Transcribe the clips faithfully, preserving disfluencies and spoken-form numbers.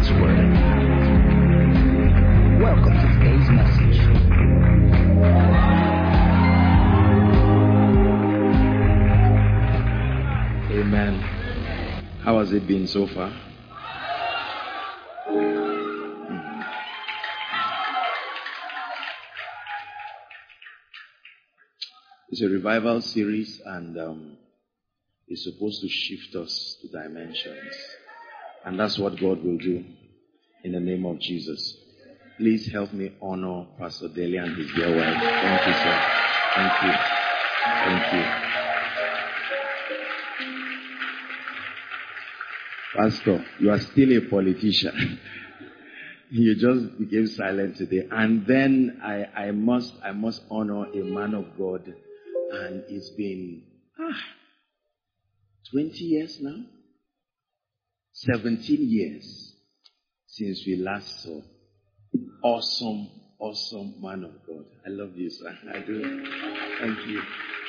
God's Word. Welcome to today's message. Amen. How has it been so far? It's a revival series, and um, it's supposed to shift us to dimensions. And that's what God will do in the name of Jesus. Please help me honor Pastor Dele and his dear wife. Thank you, sir. Thank you. Thank you. Pastor, you are still a politician. You just became silent today. And then I, I must I must honor a man of God. And it's been ah, twenty years now? seventeen years since we last saw. Awesome, awesome man of God. I love you, sir. I do. Thank you.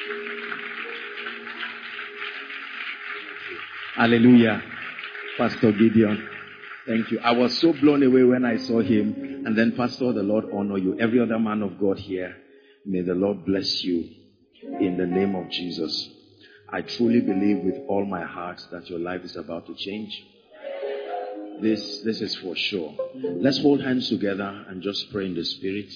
Hallelujah. Pastor Gideon. Thank you. I was so blown away when I saw him. And then, Pastor, the Lord honor you. Every other man of God here, may the Lord bless you in the name of Jesus. I truly believe with all my heart that your life is about to change. This, this is for sure. Let's hold hands together and just pray in the Spirit.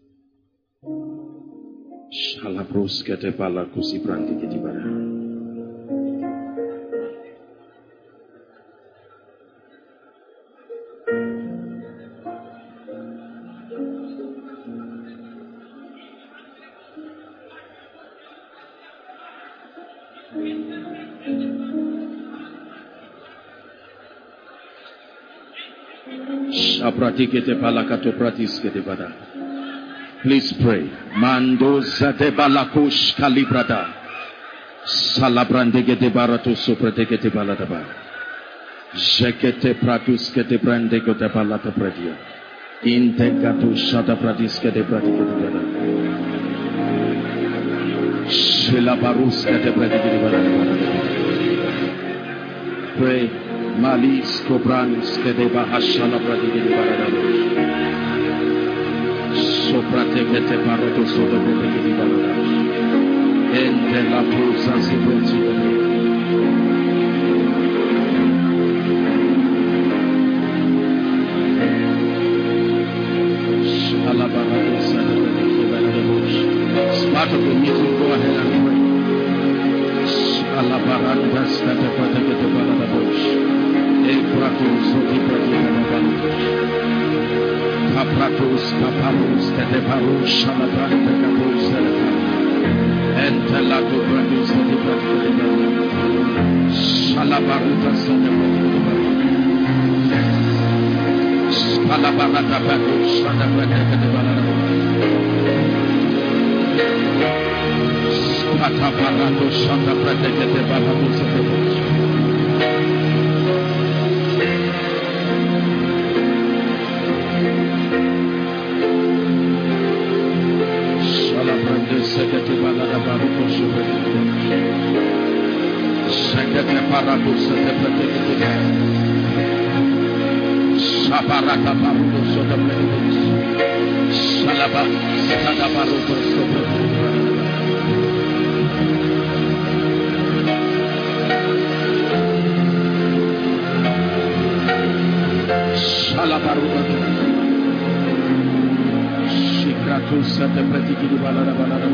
Please pray. Mando zade balakush kalibrada. Salabrandege de barato soprateke de baladaba. Jekete pratus kete brandego de balata pradia. Integato shada pradiske de bradike de bada. Shila baruske de bradike de bada. Pray. Malis Kobrans Kedeba Hashala Pradigini Barada Soprateke Paroto Soda Pradigini Barada Ente La Pulsa Sibrenzi Shala Barada Sada Pradigini Barada. It's part of the meeting. Go ahead and pray. Shala Barada Sada Pradigini Barada Bush. Epratus, Capratus, Caparus, Cateparus, Shalabranda, Capus, and Telato Bradus, Shalabaruta, Scalabarata, Patus, Shalabranda, Scataparato, Shalabranda, Cateparus, Sekete balada baruko shubete. Sekete parabu sekete tekete. Sabaraka baruko shubete. Salaba sekata baruko shubete. Salabaruko. Shikratus sete pratikidi balada balada.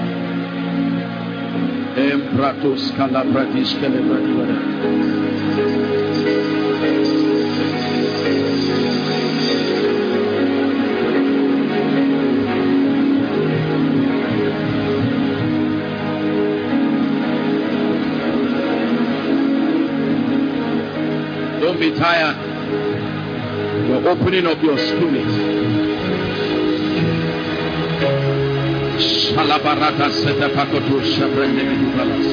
Empratus calabratis celebrativa. Don't be tired. You're opening up your spirit. Shalabarata seta pakotu shabrende bidubalas.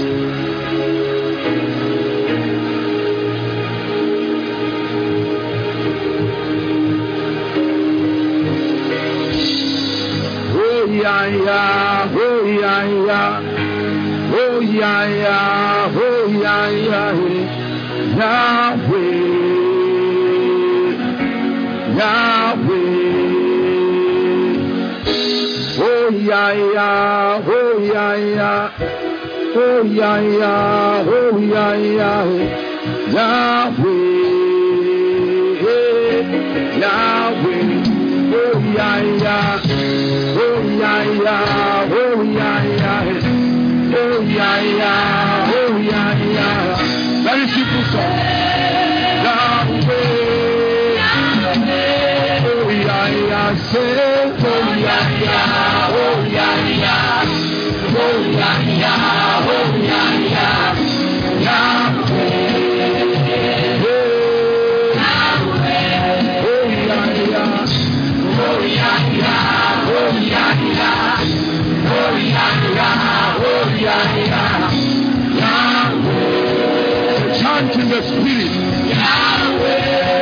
Oh yeah yeah, oh yeah yeah, oh yeah yeah, oh yeah yeah, Yahweh. Yahweh. Oh yeah, yeah, oh yeah, yeah. Oh yeah, yeah, oh yeah, yeah. Yahweh. Yahweh. Oh yeah, yeah. Oh yeah, yeah, oh yeah, yeah. Oh yeah, yeah, oh yeah, yeah. Very simple song. Yahweh. Oh yeah, yeah, say, oh yeah, yeah, oh yeah, yeah, oh yeah, yeah, oh yeah, yeah, Yahweh, Yahweh, oh yeah, yeah, oh yeah, yeah, oh yeah, yeah, oh yeah, yeah, oh yeah, yeah, Yahweh, chant in the spirit, Yahweh.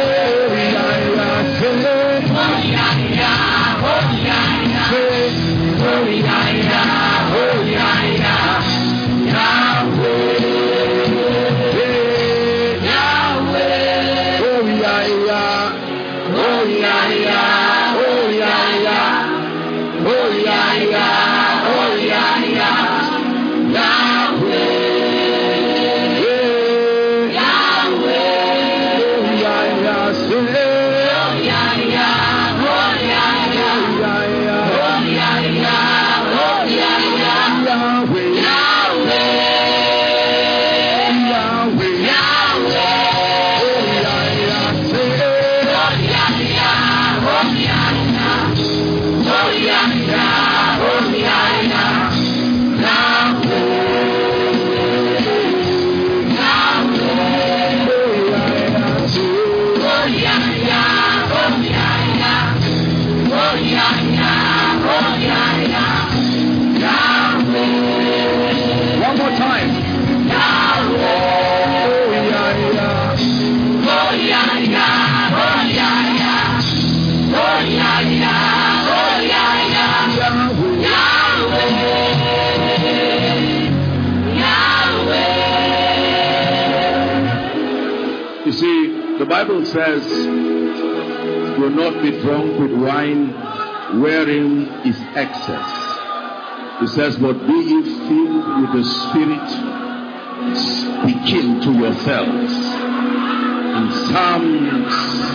The Bible says, do not be drunk with wine wherein is excess. It says, but be ye filled with the Spirit, speaking to yourselves in psalms,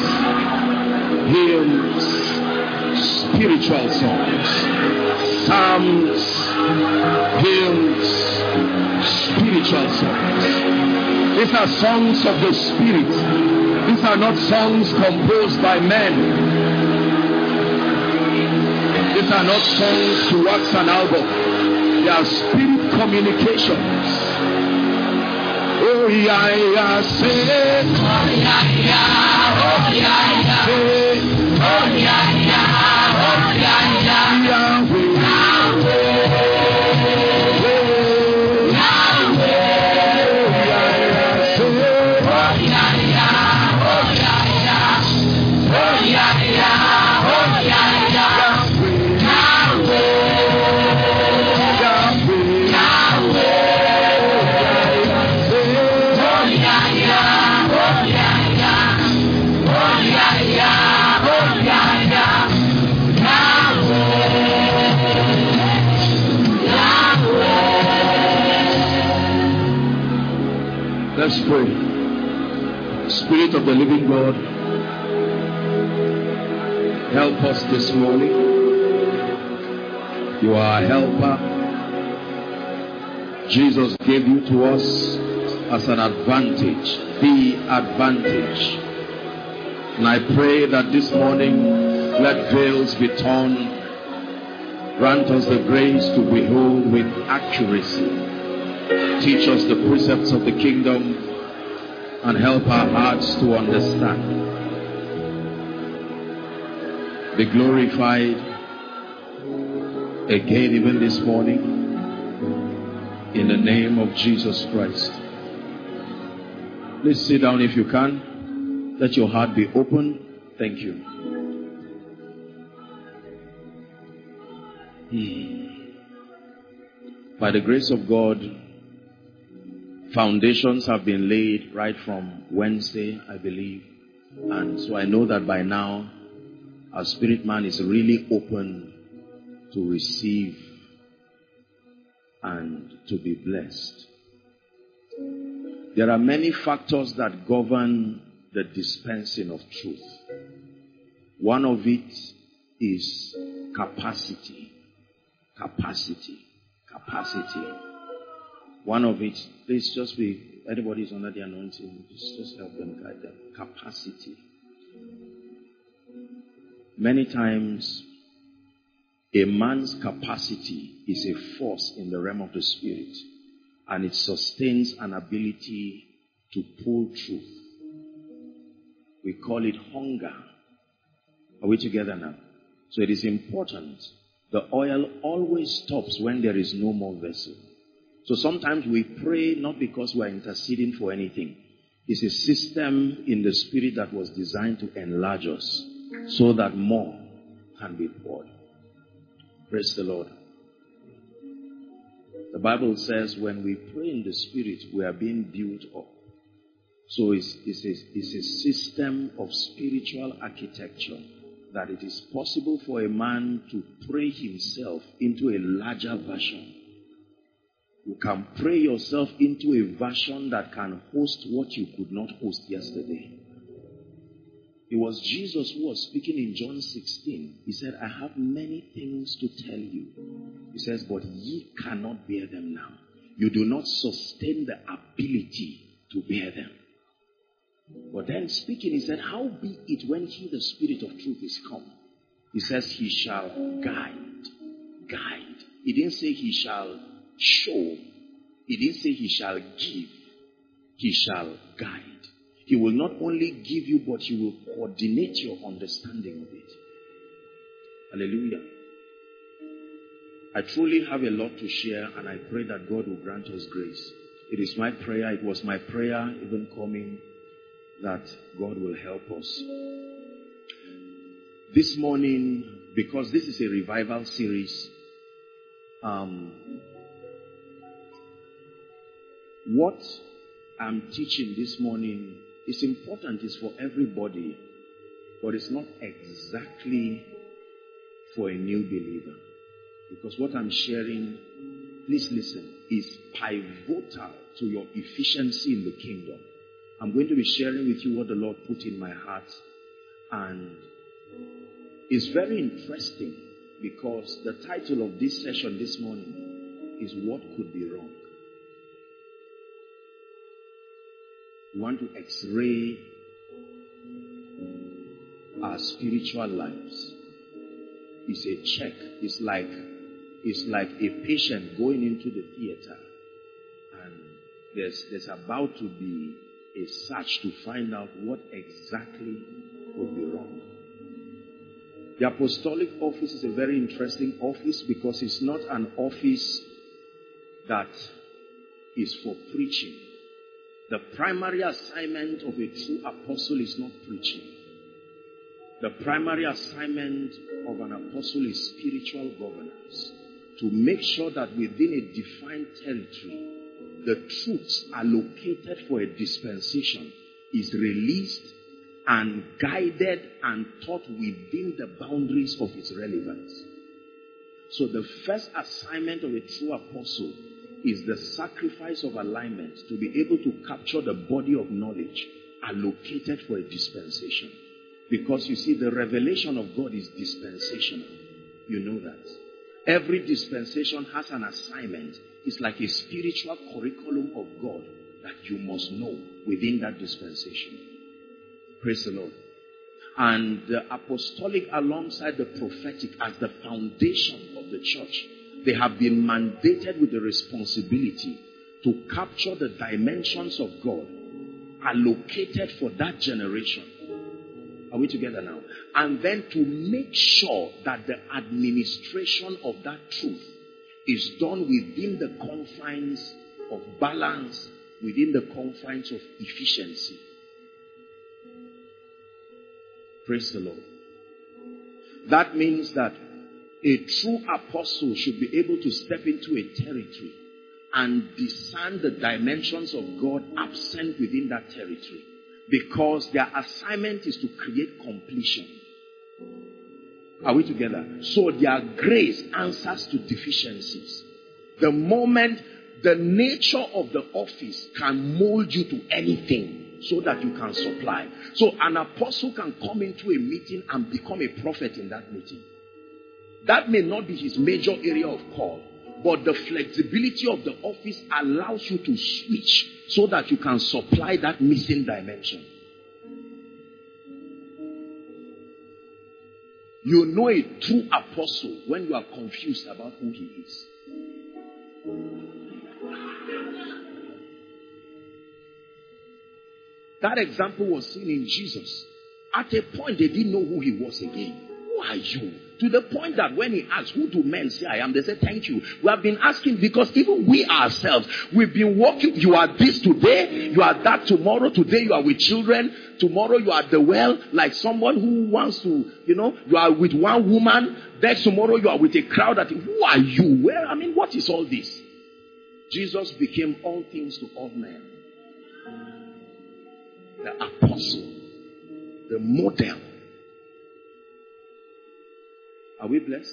hymns, spiritual songs, psalms, hymns, spiritual songs. These are songs of the Spirit. These are not songs composed by men. These are not songs to wax an album. They are spirit communications. Oh yeah, yeah, say. Oh yeah, yeah, oh yeah, yeah. Say. Oh yeah, yeah, oh yeah, yeah. Yahweh, let's pray. Spirit of the living God, help us this morning. You are a helper. Jesus gave you to us as an advantage, the advantage. And I pray that this morning, let veils be torn. Grant us the grace to behold with accuracy. Teach us the precepts of the kingdom and help our hearts to understand. Be glorified again even this morning in the name of Jesus Christ. Please sit down if you can. Let your heart be open. Thank you. Hmm. By the grace of God, foundations have been laid right from Wednesday, I believe. And so I know that by now Our spirit man is really open to receive and to be blessed. There are many factors that govern the dispensing of truth. One of it is capacity. Capacity. Capacity. One of it, please just be, anybody's under the anointing, just, just help them, guide them. Capacity. Many times, a man's capacity is a force in the realm of the spirit, and it sustains an ability to pull truth. We call it hunger. Are we together now? So it is important. The oil always stops when there is no more vessel. So sometimes we pray not because we are interceding for anything. It's a system in the spirit that was designed to enlarge us so that more can be poured. Praise the Lord. The Bible says when we pray in the spirit, we are being built up. So it's, it's, a, it's a system of spiritual architecture that it is possible for a man to pray himself into a larger version. You can pray yourself into a version that can host what you could not host yesterday. It was Jesus who was speaking in John sixteen. He said, I have many things to tell you. He says, but ye cannot bear them now. You do not sustain the ability to bear them. But then speaking, he said, how be it when he, the Spirit of truth, is come? He says, he shall guide. Guide. He didn't say he shall show. He didn't say he shall give. He shall guide. He will not only give you, but he will coordinate your understanding of it. Hallelujah. I truly have a lot to share, and I pray that God will grant us grace. It is my prayer, it was my prayer even coming, that God will help us. This morning, because this is a revival series, um, what I'm teaching this morning is important, it's for everybody, but it's not exactly for a new believer. Because what I'm sharing, please listen, is pivotal to your efficiency in the kingdom. I'm going to be sharing with you what the Lord put in my heart, and it's very interesting because the title of this session this morning is What Could Be Wrong? We want to x-ray our spiritual lives. It's a check. It's like it's like a patient going into the theater, and there's there's about to be a search to find out what exactly could be wrong. The apostolic office is a very interesting office because it's not an office that is for preaching. The primary assignment of a true apostle is not preaching. The primary assignment of an apostle is spiritual governance. To make sure that within a defined territory, the truths allocated for a dispensation is released and guided and taught within the boundaries of its relevance. So the first assignment of a true apostle is the sacrifice of alignment to be able to capture the body of knowledge allocated for a dispensation. Because you see, the revelation of God is dispensational. You know that. Every dispensation has an assignment. It's like a spiritual curriculum of God that you must know within that dispensation. Praise the Lord. And the apostolic alongside the prophetic as the foundation of the church, they have been mandated with the responsibility to capture the dimensions of God allocated for that generation. Are we together now? And then to make sure that the administration of that truth is done within the confines of balance, within the confines of efficiency. Praise the Lord. That means that a true apostle should be able to step into a territory and discern the dimensions of God absent within that territory. Because their assignment is to create completion. Are we together? So their grace answers to deficiencies. The moment the nature of the office can mold you to anything so that you can supply. So an apostle can come into a meeting and become a prophet in that meeting. That may not be his major area of call, but the flexibility of the office allows you to switch so that you can supply that missing dimension. You know a true apostle when you are confused about who he is. That example was seen in Jesus. At a point, they didn't know who he was again. Who are you? To the point that when he asked, who do men say I am? They said, thank you. We have been asking because even we ourselves, we've been walking. You are this today, you are that tomorrow. Today you are with children. Tomorrow you are at the well, like someone who wants to, you know, you are with one woman. Next tomorrow you are with a crowd. That, who are you? Where? I mean, what is all this? Jesus became all things to all men. The apostle, the model. Are we blessed?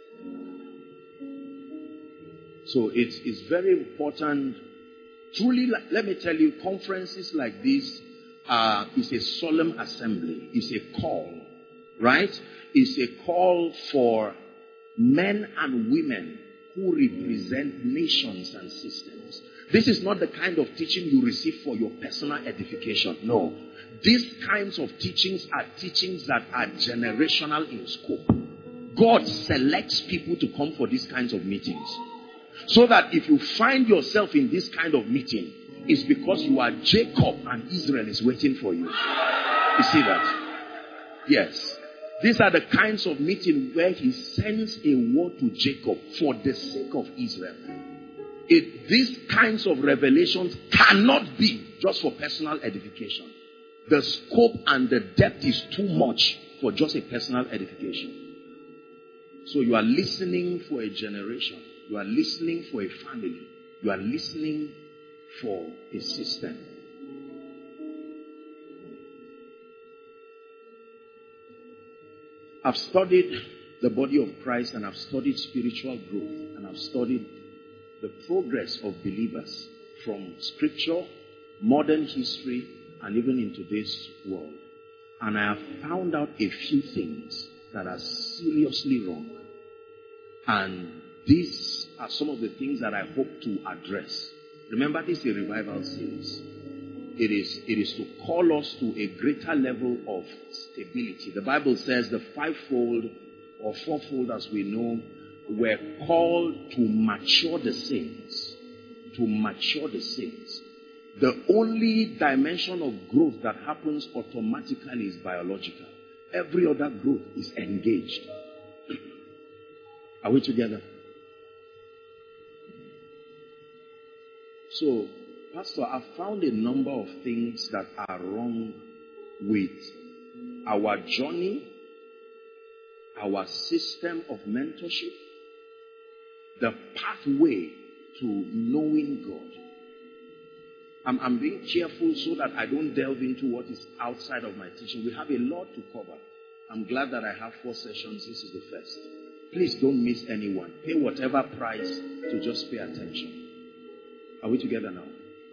So it's, it's very important. Truly, let me tell you, conferences like this uh, is a solemn assembly. It's a call, right? It's a call for men and women who represent nations and systems. This is not the kind of teaching you receive for your personal edification. No. These kinds of teachings are teachings that are generational in scope. God selects people to come for these kinds of meetings. So that if you find yourself in this kind of meeting, it's because you are Jacob and Israel is waiting for you. You see that? Yes. These are the kinds of meetings where he sends a word to Jacob for the sake of Israel. It, these kinds of revelations cannot be just for personal edification. The scope and the depth is too much for just a personal edification. So you are listening for a generation. You are listening for a family. You are listening for a system. I've studied the body of Christ and I've studied spiritual growth and I've studied the progress of believers from scripture, modern history, and even in today's world. And I have found out a few things that are seriously wrong. And these are some of the things that I hope to address. Remember, this is a revival series. It is, it is to call us to a greater level of stability. The Bible says the fivefold or fourfold, as we know, were called to mature the saints. To mature the saints. The only dimension of growth that happens automatically is biological. Every other growth is engaged. Are we together? So, Pastor, I've found a number of things that are wrong with our journey, our system of mentorship, the pathway to knowing God. I'm, I'm being careful so that I don't delve into what is outside of my teaching. We have a lot to cover. I'm glad that I have four sessions. This is the first. Please don't miss anyone. Pay whatever price to just pay attention. Are we together now?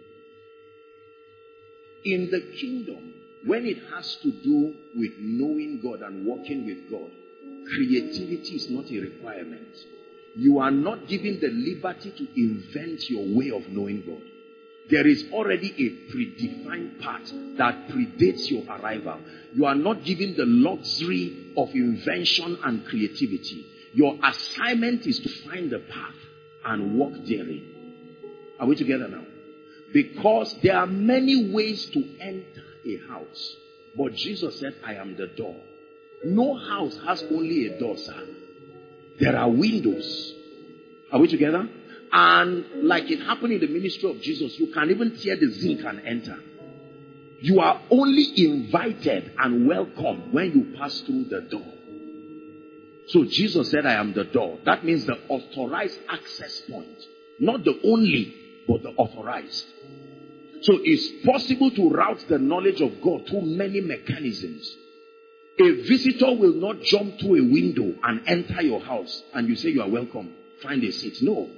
In the kingdom, when it has to do with knowing God and working with God, creativity is not a requirement. You are not given the liberty to invent your way of knowing God. There is already a predefined path that predates your arrival. You are not given the luxury of invention and creativity. Your assignment is to find the path and walk therein. Are we together now? Because there are many ways to enter a house. But Jesus said, I am the door. No house has only a door, sir. There are windows. Are we together? And like it happened in the ministry of Jesus, you can even tear the zinc and enter. You are only invited and welcome when you pass through the door. So Jesus said, I am the door. That means the authorized access point. Not the only, but the authorized. So it's possible to route the knowledge of God through many mechanisms. A visitor will not jump through a window and enter your house and you say you are welcome. Find a seat. No.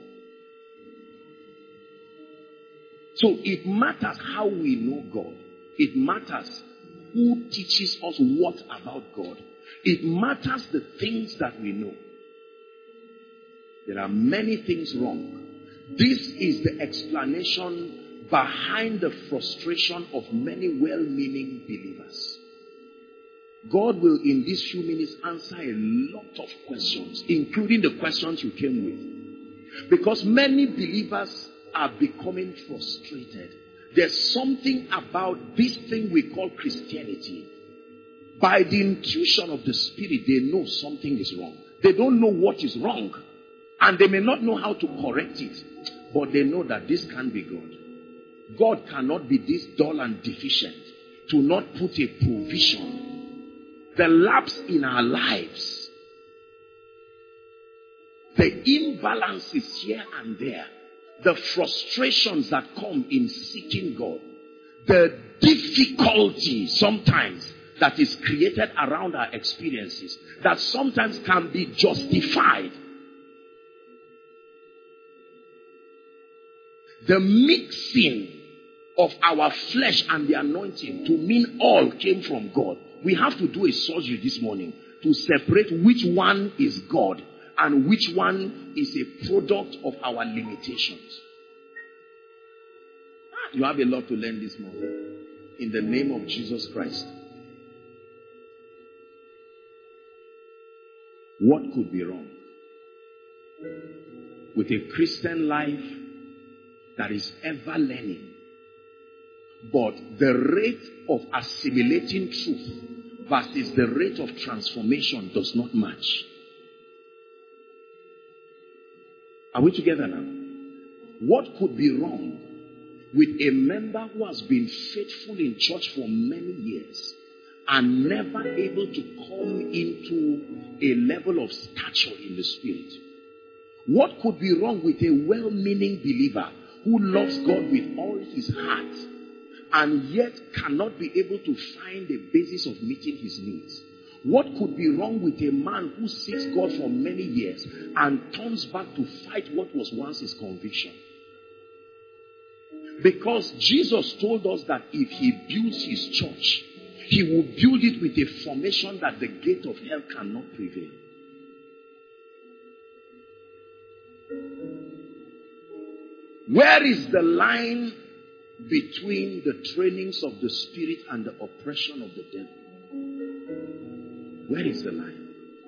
So it matters how we know God. It matters who teaches us what about God. It matters the things that we know. There are many things wrong. This is the explanation behind the frustration of many well-meaning believers. God will in these few minutes answer a lot of questions, including the questions you came with. Because many believers are becoming frustrated. There's something about this thing we call Christianity. By the intuition of the Spirit, they know something is wrong. They don't know what is wrong. And they may not know how to correct it. But they know that this can't be God. God cannot be this dull and deficient to not put a provision. The lapse in our lives, the imbalances here and there, the frustrations that come in seeking God, the difficulty sometimes that is created around our experiences, that sometimes can be justified. The mixing of our flesh and the anointing to mean all came from God. We have to do a surgery this morning to separate which one is God and which one is a product of our limitations. You have a lot to learn this morning. In the name of Jesus Christ. What could be wrong with a Christian life that is ever learning, but the rate of assimilating truth versus the rate of transformation does not match? Are we together now? What could be wrong with a member who has been faithful in church for many years and never able to come into a level of stature in the Spirit? What could be wrong with a well-meaning believer who loves God with all his heart and yet cannot be able to find a basis of meeting his needs? What could be wrong with a man who seeks God for many years and turns back to fight what was once his conviction? Because Jesus told us that if he builds his church, he will build it with a formation that the gate of hell cannot prevail. Where is the line between the trainings of the Spirit and the oppression of the devil? Where is the line?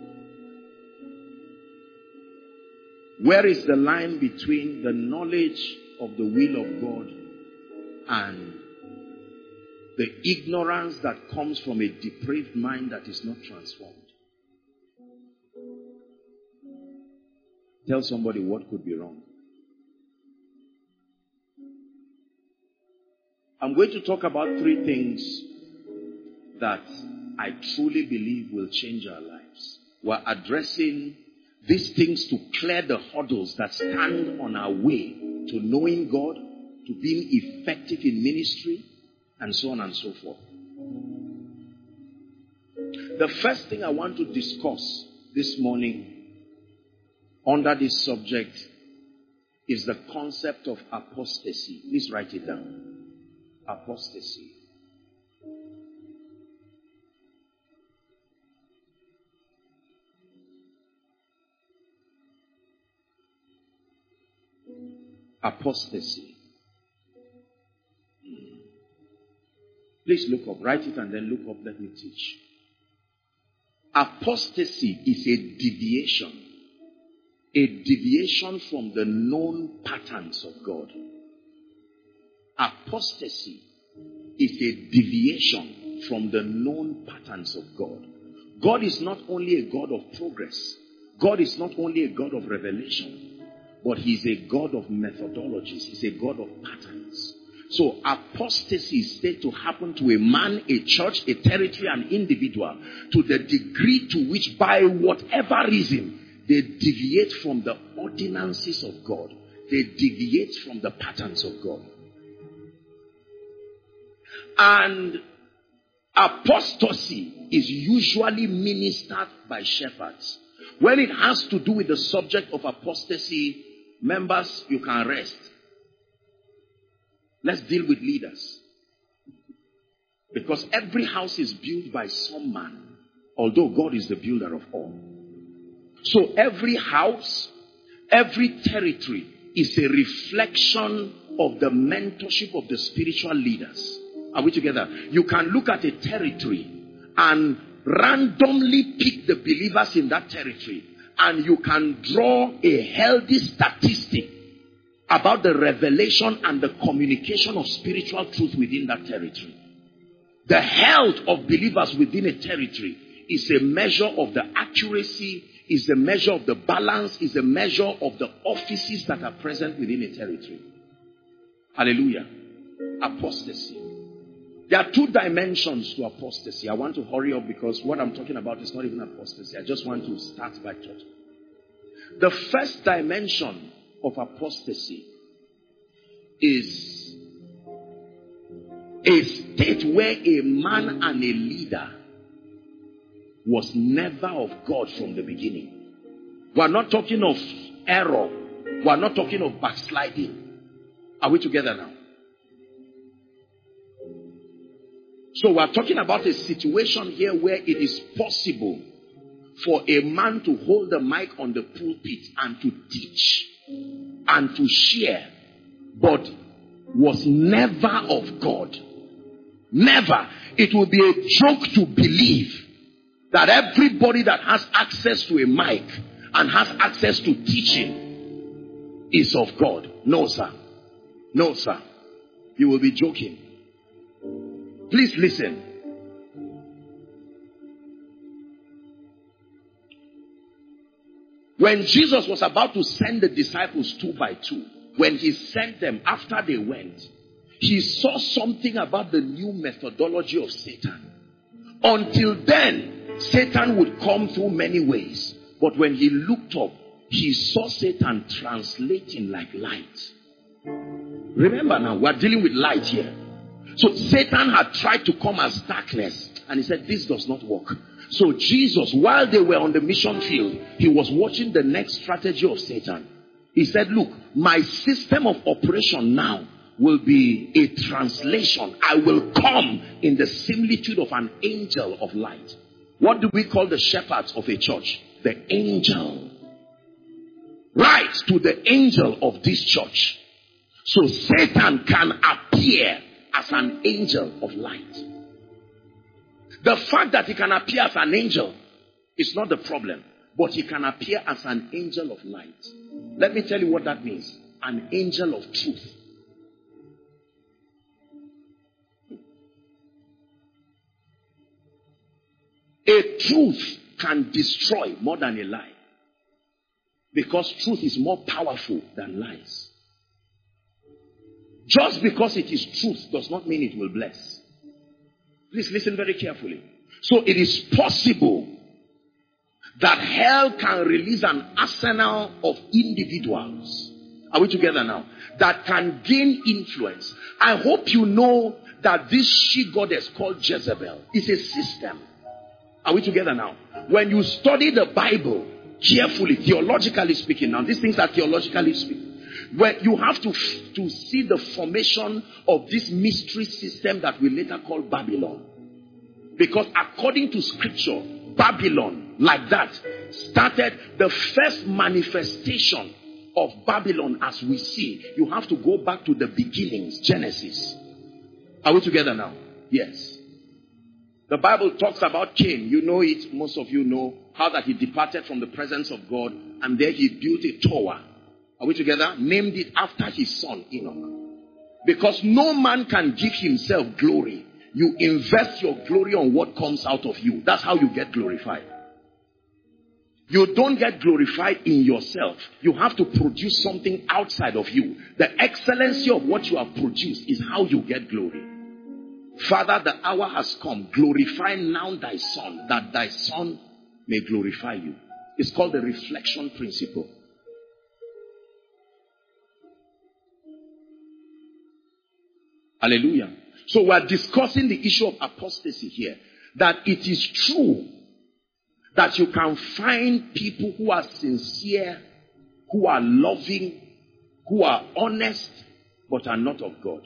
Where is the line between the knowledge of the will of God and the ignorance that comes from a depraved mind that is not transformed? Tell somebody what could be wrong. I'm going to talk about three things that I truly believe will change our lives. We're addressing these things to clear the hurdles that stand on our way to knowing God, to being effective in ministry, and so on and so forth. The first thing I want to discuss this morning under this subject is the concept of apostasy. Please write it down. Apostasy. Apostasy. Please look up. Write it and then look up. Let me teach. Apostasy is a deviation. A deviation from the known patterns of God. Apostasy is a deviation from the known patterns of God. God is not only a God of progress. God is not only a God of revelation. But he is a God of methodologies. He's a God of patterns. So apostasy is said to happen to a man, a church, a territory, an individual, to the degree to which by whatever reason they deviate from the ordinances of God. They deviate from the patterns of God. And Apostasy is usually ministered by shepherds. When it has to do with the subject of apostasy, members, you can rest. Let's deal with leaders. Because every house is built by some man, although God is the builder of all. So every house, every territory is a reflection of the mentorship of the spiritual leaders. Are we together? You can look at a territory and randomly pick the believers in that territory, and you can draw a healthy statistic about the revelation and the communication of spiritual truth within that territory. The health of believers within a territory is a measure of the accuracy, is a measure of the balance, is a measure of the offices that are present within a territory. Hallelujah. Apostasy. There are two dimensions to apostasy. I want to hurry up because what I'm talking about is not even apostasy. I just want to start by talking. The first dimension of apostasy is a state where a man and a leader was never of God from the beginning. We are not talking of error. We are not talking of backsliding. Are we together now? So we are talking about a situation here where it is possible for a man to hold the mic on the pulpit and to teach and to share, but was never of God. Never. It will be a joke to believe that everybody that has access to a mic and has access to teaching is of God. No, sir. No, sir. You will be joking. Please listen. When Jesus was about to send the disciples two by two, when he sent them after they went, he saw something about the new methodology of Satan. Until then, Satan would come through many ways. But when he looked up, he saw Satan translating like light. Remember now, we're dealing with light here. So Satan had tried to come as darkness, and he said, this does not work. So Jesus, while they were on the mission field, he was watching the next strategy of Satan. He said, look, my system of operation now will be a translation. I will come in the similitude of an angel of light. What do we call the shepherds of a church? The angel. Right, to the angel of this church. So Satan can appear as an angel of light. The fact that he can appear as an angel is not the problem, but he can appear as an angel of light. Let me tell you what that means. An angel of truth. A truth can destroy more than a lie, because truth is more powerful than lies. Just because it is truth does not mean it will bless. Please listen very carefully. So it is possible that hell can release an arsenal of individuals. Are we together now? That can gain influence. I hope you know that this she-goddess called Jezebel is a system. Are we together now? When you study the Bible carefully, theologically speaking, now these things are theologically speaking, where you have to, to see the formation of this mystery system that we later call Babylon. Because according to scripture, Babylon, like that, started the first manifestation of Babylon as we see. You have to go back to the beginnings, Genesis. Are we together now? Yes. The Bible talks about Cain. You know it. Most of you know how that he departed from the presence of God, and there he built a tower. Are we together? Named it after his son Enoch. Because no man can give himself glory. You invest your glory on what comes out of you. That's how you get glorified. You don't get glorified in yourself. You have to produce something outside of you. The excellency of what you have produced is how you get glory. Father, the hour has come. Glorify now thy son, that thy son may glorify you. It's called the reflection principle. Hallelujah. So we're discussing the issue of apostasy here. That it is true that you can find people who are sincere, who are loving, who are honest, but are not of God.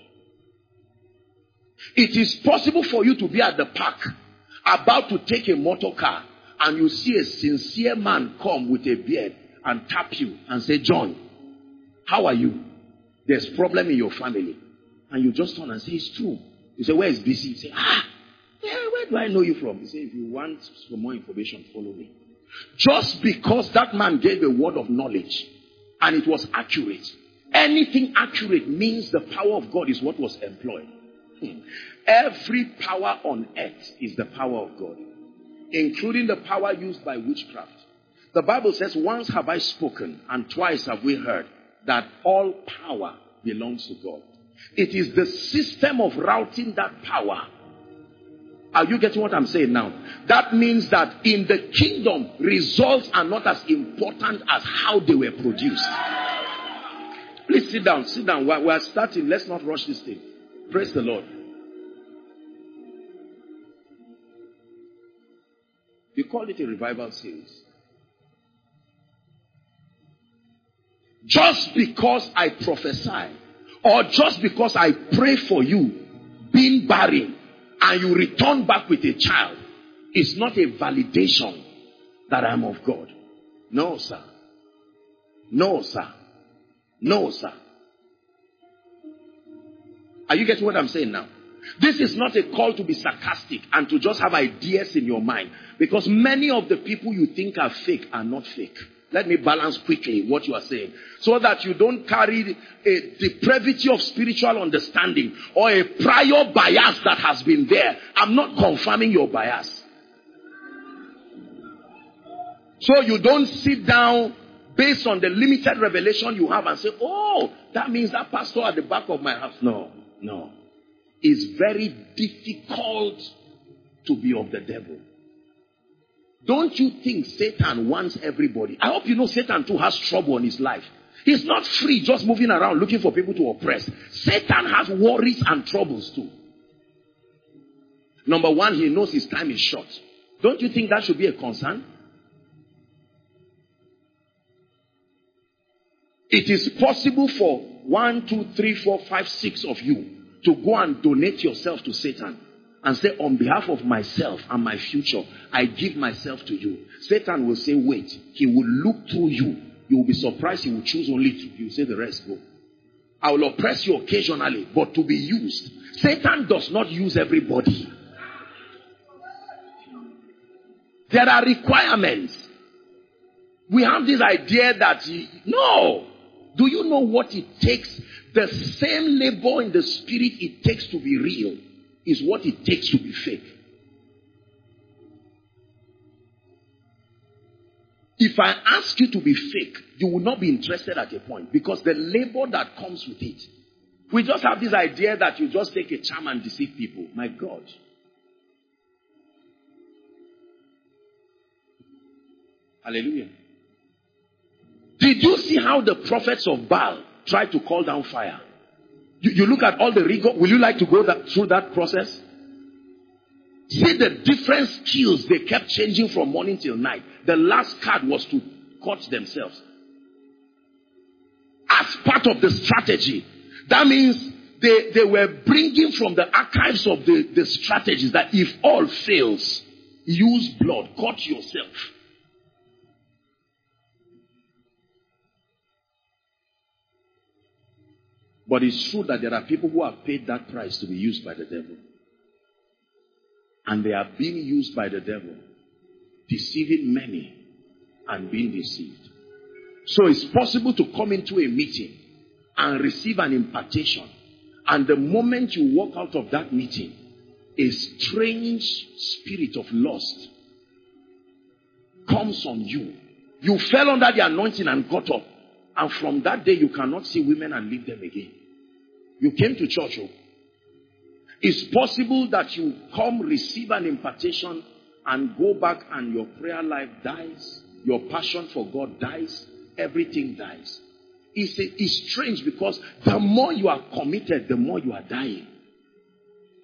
It is possible for you to be at the park, about to take a motor car, and you see a sincere man come with a beard and tap you and say, John, how are you? There's problem in your family. And you just turn and say, it's true. You say, where is B C? You say, ah, yeah, where do I know you from? You say, if you want some more information, follow me. Just because that man gave a word of knowledge and it was accurate. Anything accurate means the power of God is what was employed. Hmm. Every power on earth is the power of God, including the power used by witchcraft. The Bible says, once have I spoken and twice have we heard that all power belongs to God. It is the system of routing that power. Are you getting what I'm saying now? That means that in the kingdom, results are not as important as how they were produced. Please sit down, sit down. We're, we're starting. Let's not rush this thing. Praise the Lord. You call it a revival series. Just because I prophesy, or just because I pray for you, being barren, and you return back with a child, is not a validation that I'm of God. No, sir. No, sir. No, sir. Are you getting what I'm saying now? This is not a call to be sarcastic and to just have ideas in your mind. Because many of the people you think are fake are not fake. Let me balance quickly what you are saying, so that you don't carry a depravity of spiritual understanding or a prior bias that has been there. I'm not confirming your bias. So you don't sit down based on the limited revelation you have and say, oh, that means that pastor at the back of my house. No, no. It's very difficult to be of the devil. Don't you think Satan wants everybody? I hope you know Satan too has trouble in his life. He's not free just moving around looking for people to oppress. Satan has worries and troubles too. Number one, he knows his time is short. Don't you think that should be a concern? It is possible for one, two, three, four, five, six of you to go and donate yourself to Satan and say, on behalf of myself and my future, I give myself to you. Satan will say, wait. He will look through you. You will be surprised he will choose only two. He will say, the rest go. I will oppress you occasionally, but to be used. Satan does not use everybody. There are requirements. We have this idea that, no. Do you know what it takes? The same labor in the spirit it takes to be real is what it takes to be fake. If I ask you to be fake, you will not be interested at a point, because the labor that comes with it. We just have this idea that you just take a charm and deceive people. My God. Hallelujah. Did you see how the prophets of Baal tried to call down fire? You, you look at all the rigor. Will you like to go that, through that process? See the different skills they kept changing from morning till night. The last card was to cut themselves. As part of the strategy. That means they, they were bringing from the archives of the, the strategies that if all fails, use blood, cut yourself. But it's true that there are people who have paid that price to be used by the devil. And they are being used by the devil, deceiving many and being deceived. So it's possible to come into a meeting and receive an impartation. And the moment you walk out of that meeting, a strange spirit of lust comes on you. You fell under the anointing and got up. And from that day, you cannot see women and leave them again. You came to church. Oh. It's possible that you come, receive an impartation, and go back and your prayer life dies. Your passion for God dies. Everything dies. It's, a, it's strange because the more you are committed, the more you are dying.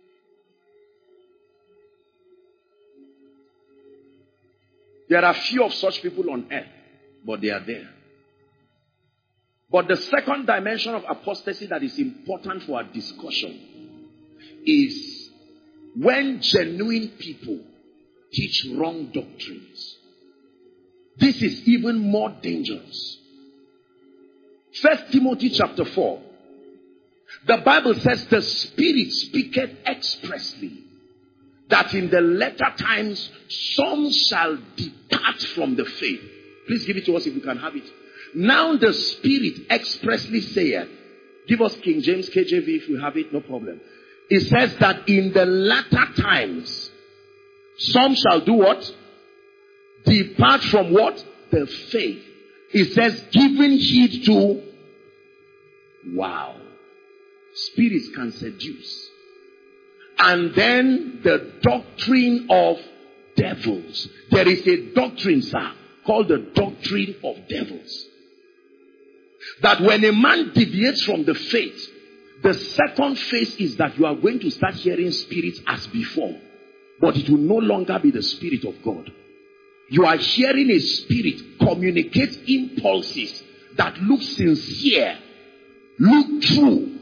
There are few of such people on earth, but they are there. But the second dimension of apostasy that is important for our discussion is when genuine people teach wrong doctrines. This is even more dangerous. First Timothy chapter four. The Bible says the Spirit speaketh expressly that in the latter times some shall depart from the faith. Please give it to us if you can have it. Now the Spirit expressly saith, give us King James, K J V if you have it, no problem. It says that in the latter times some shall do what? Depart from what? The faith. It says giving heed to, wow, spirits can seduce. And then the doctrine of devils. There is a doctrine, sir, called the doctrine of devils. That when a man deviates from the faith, the second phase is that you are going to start hearing spirits as before. But it will no longer be the Spirit of God. You are hearing a spirit communicate impulses that look sincere, look true.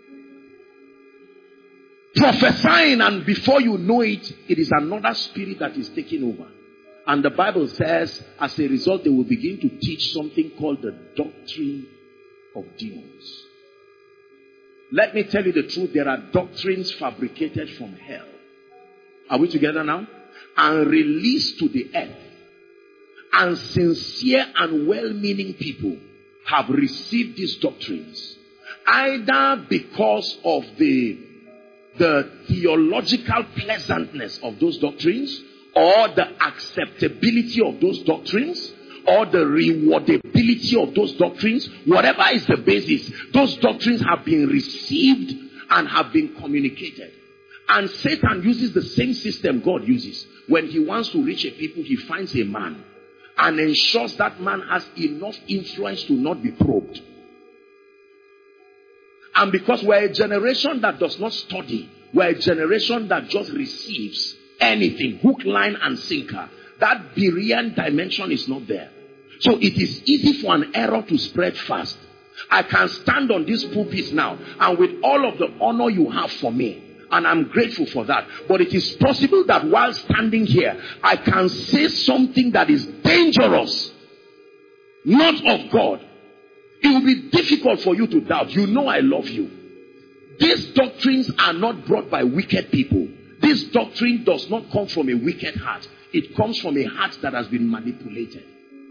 Prophesying, and before you know it, it is another spirit that is taking over. And the Bible says, as a result, they will begin to teach something called the doctrine of demons. Let me tell you the truth, there are doctrines fabricated from hell. Are we together now? And released to the earth. And sincere and well-meaning people have received these doctrines. Either because of the, the theological pleasantness of those doctrines, or the acceptability of those doctrines, or the rewardability of those doctrines. Whatever is the basis, those doctrines have been received and have been communicated. And Satan uses the same system God uses. When he wants to reach a people, he finds a man and ensures that man has enough influence to not be probed. And because we're a generation that does not study, we're a generation that just receives anything, hook, line, and sinker. That Berean dimension is not there. So it is easy for an error to spread fast. I can stand on this pulpit now, and with all of the honor you have for me, and I'm grateful for that. But it is possible that while standing here, I can say something that is dangerous, not of God. It will be difficult for you to doubt. You know I love you. These doctrines are not brought by wicked people. This doctrine does not come from a wicked heart. It comes from a heart that has been manipulated.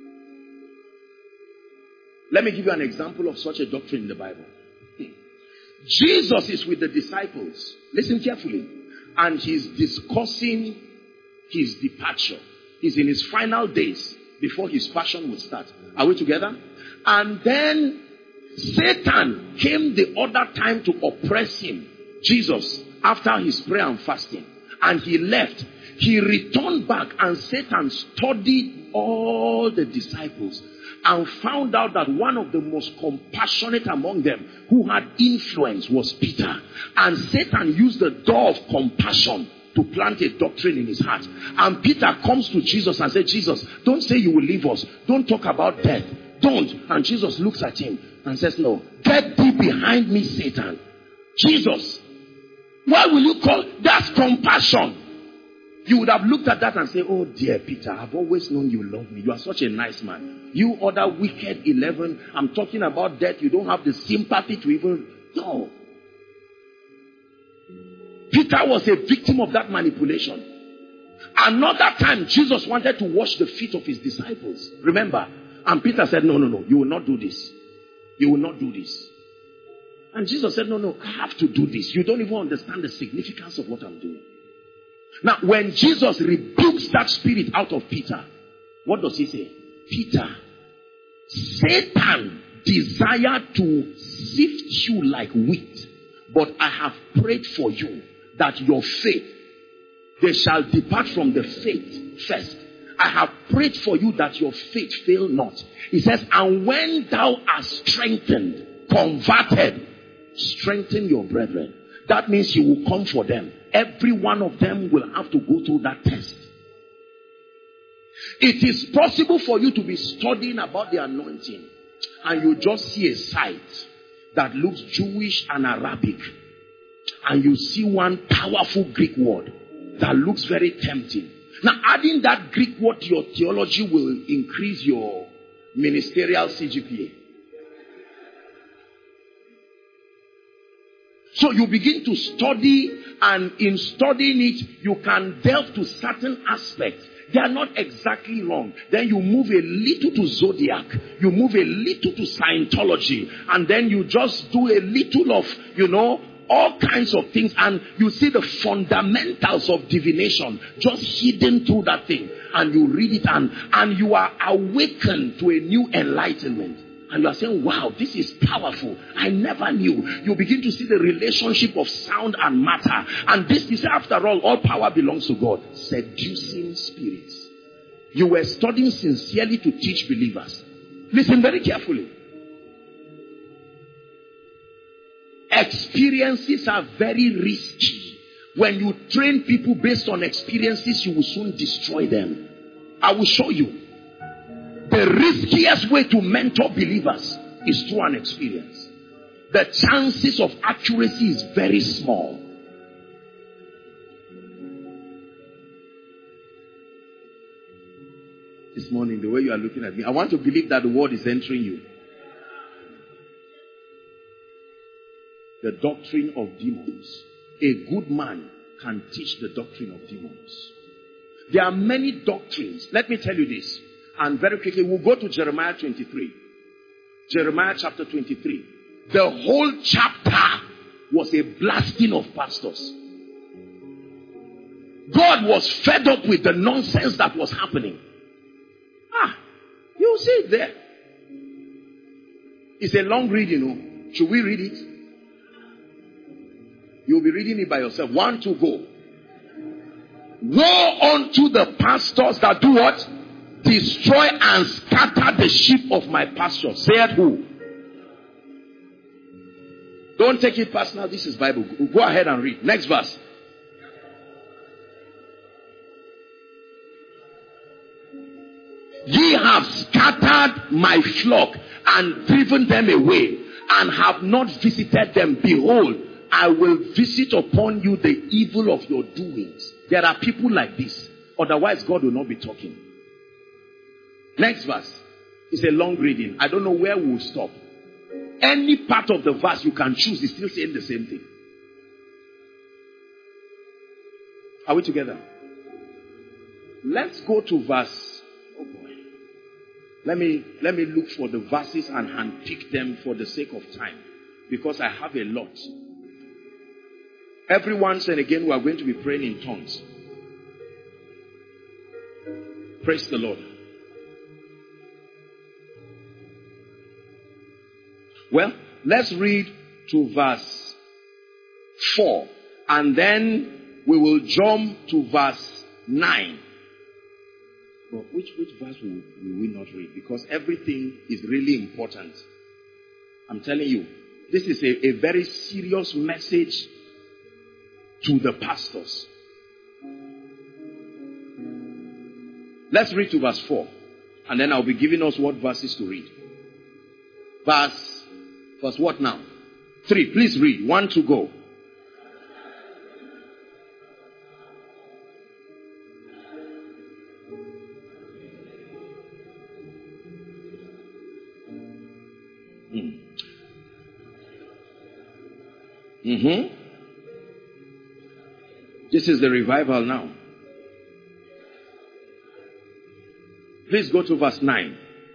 Let me give you an example of such a doctrine in the Bible. Jesus is with the disciples. Listen carefully. And he's discussing his departure. He's in his final days before his passion would start. Are we together? And then Satan came the other time to oppress him. Jesus, after his prayer and fasting. And he left. He returned back, and Satan studied all the disciples and found out that one of the most compassionate among them who had influence was Peter. And Satan used the door of compassion to plant a doctrine in his heart. And Peter comes to Jesus and said, Jesus, don't say you will leave us. Don't talk about death. Don't. And Jesus looks at him and says, no, get thee behind me, Satan. Jesus, why will you call that's compassion? You would have looked at that and say, oh dear Peter, I've always known you love me. You are such a nice man. You other wicked eleven, I'm talking about death. You don't have the sympathy to even, no. Peter was a victim of that manipulation. Another time, Jesus wanted to wash the feet of his disciples. Remember? And Peter said, no, no, no, you will not do this. You will not do this. And Jesus said, no, no, I have to do this. You don't even understand the significance of what I'm doing. Now, when Jesus rebukes that spirit out of Peter, what does he say? Peter, Satan desired to sift you like wheat, but I have prayed for you that your faith, they shall depart from the faith first. I have prayed for you that your faith fail not. He says, and when thou art strengthened, converted, strengthen your brethren. That means you will come for them. Every one of them will have to go through that test. It is possible for you to be studying about the anointing and you just see a site that looks Jewish and Arabic, and you see one powerful Greek word that looks very tempting. Now, adding that Greek word to your theology will increase your ministerial C G P A. So you begin to study, and in studying it, you can delve to certain aspects. They are not exactly wrong. Then you move a little to Zodiac. You move a little to Scientology. And then you just do a little of, you know, all kinds of things. And you see the fundamentals of divination just hidden through that thing. And you read it, and, and you are awakened to a new enlightenment. And you are saying, wow, this is powerful. I never knew. You begin to see the relationship of sound and matter. And this is, after all, all power belongs to God. Seducing spirits. You were studying sincerely to teach believers. Listen very carefully. Experiences are very risky. When you train people based on experiences, you will soon destroy them. I will show you. The riskiest way to mentor believers is through an experience. The chances of accuracy is very small. This morning, the way you are looking at me, I want to believe that the word is entering you. The doctrine of demons. A good man can teach the doctrine of demons. There are many doctrines. Let me tell you this. And very quickly, we'll go to Jeremiah twenty-three. Jeremiah chapter twenty-three. The whole chapter was a blasting of pastors. God was fed up with the nonsense that was happening. Ah, you'll see it there. It's a long read, you know. Should we read it? You'll be reading it by yourself. One to go. Woe unto the pastors that do what? Destroy and scatter the sheep of my pasture. Said who? Don't take it personal. This is Bible. Go ahead and read. Next verse. Ye have scattered my flock and driven them away, and have not visited them. Behold, I will visit upon you the evil of your doings. There are people like this. Otherwise, God will not be talking. Next verse. It's a long reading. I don't know where we'll stop. Any part of the verse you can choose is still saying the same thing. Are we together? Let's go to verse. Oh boy. Let me, let me look for the verses and handpick them for the sake of time. Because I have a lot. Every once and again we are going to be praying in tongues. Praise the Lord. Well, let's read to verse four. And then we will jump to verse nine. But which, which verse will, will we not read? Because everything is really important. I'm telling you, this is a, a very serious message to the pastors. Let's read to verse four. And then I'll be giving us what verses to read. Verse Verse what now? Three. Please read. One to go. Mm. Mm-hmm. This is the revival now. Please go to verse nine.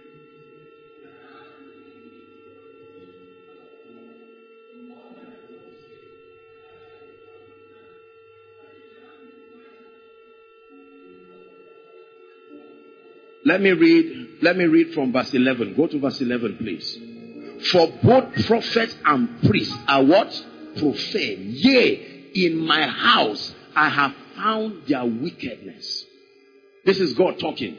Let me read, let me read from verse eleven. Go to verse eleven, please. For both prophets and priests are what? Profane. Yea, in my house I have found their wickedness. This is God talking.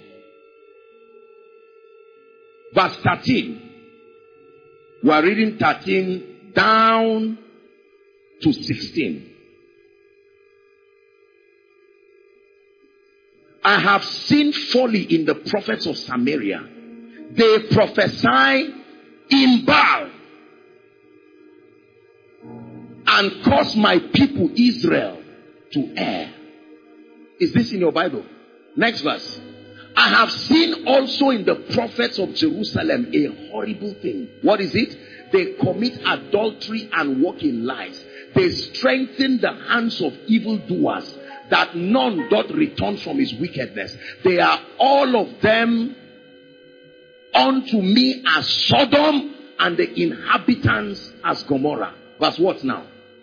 Verse thirteen. We are reading thirteen down to sixteen. I have seen folly in the prophets of Samaria. They prophesy in Baal and cause my people Israel to err. Is this in your Bible? Next verse. I have seen also in the prophets of Jerusalem a horrible thing. What is it? They commit adultery and walk in lies. They strengthen the hands of evildoers, that none doth return from his wickedness. They are all of them unto me as Sodom, and the inhabitants as Gomorrah. Verse what now?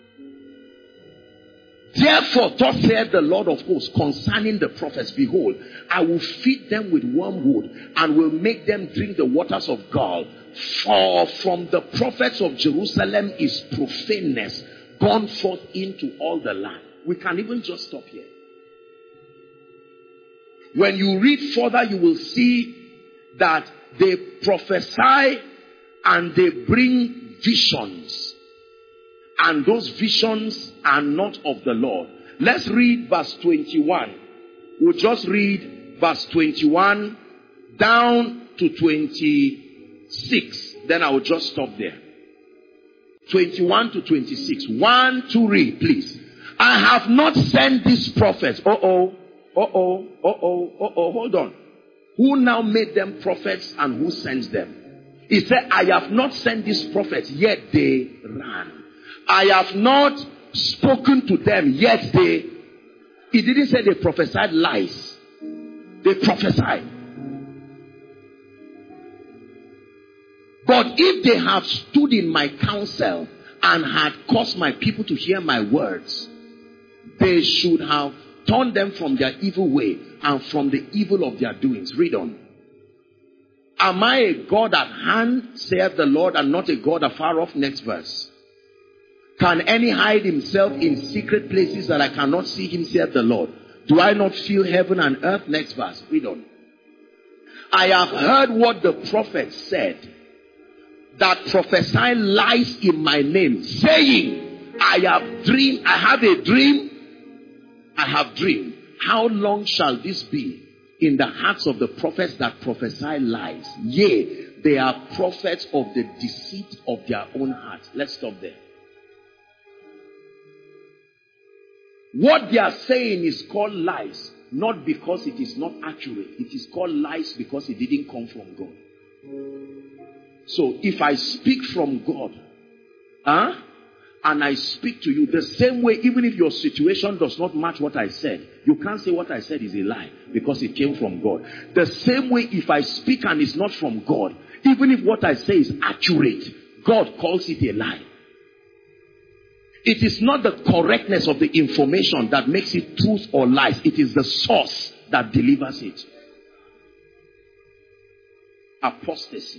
Therefore, thus saith the Lord of hosts concerning the prophets, behold, I will feed them with wormwood and will make them drink the waters of gall. For from the prophets of Jerusalem is profaneness gone forth into all the land. We can even just stop here. When you read further, you will see that they prophesy and they bring visions. And those visions are not of the Lord. Let's read verse twenty-one. We'll just read verse twenty-one down to twenty-six. Then I will just stop there. twenty-one to twenty-six. One, two, read, please. I have not sent these prophets. Uh-oh. Uh-oh. Uh-oh. Uh-oh. Hold on. Who now made them prophets and who sends them? He said, I have not sent these prophets, yet they ran. I have not spoken to them, yet they... He didn't say they prophesied lies. They prophesied. But if they have stood in my counsel and had caused my people to hear my words, they should have turned them from their evil way and from the evil of their doings. Read on. Am I a God at hand, saith the Lord, and not a God afar off? Next verse. Can any hide himself in secret places that I cannot see him, saith the Lord? Do I not feel heaven and earth? Next verse. Read on. I have heard what the prophets said, that prophesy lies in my name, saying, I have dreamed, I have a dream, I have dreamed. How long shall this be in the hearts of the prophets that prophesy lies? Yea, they are prophets of the deceit of their own hearts. Let's stop there. What they are saying is called lies, not because it is not accurate. It is called lies because it didn't come from God. So if I speak from God, huh, and I speak to you the same way, even if your situation does not match what I said, you can't say what I said is a lie because it came from God. The same way, if I speak and it's not from God, even if what I say is accurate, God calls it a lie. It is not the correctness of the information that makes it truth or lies. It is the source that delivers it. Apostasy.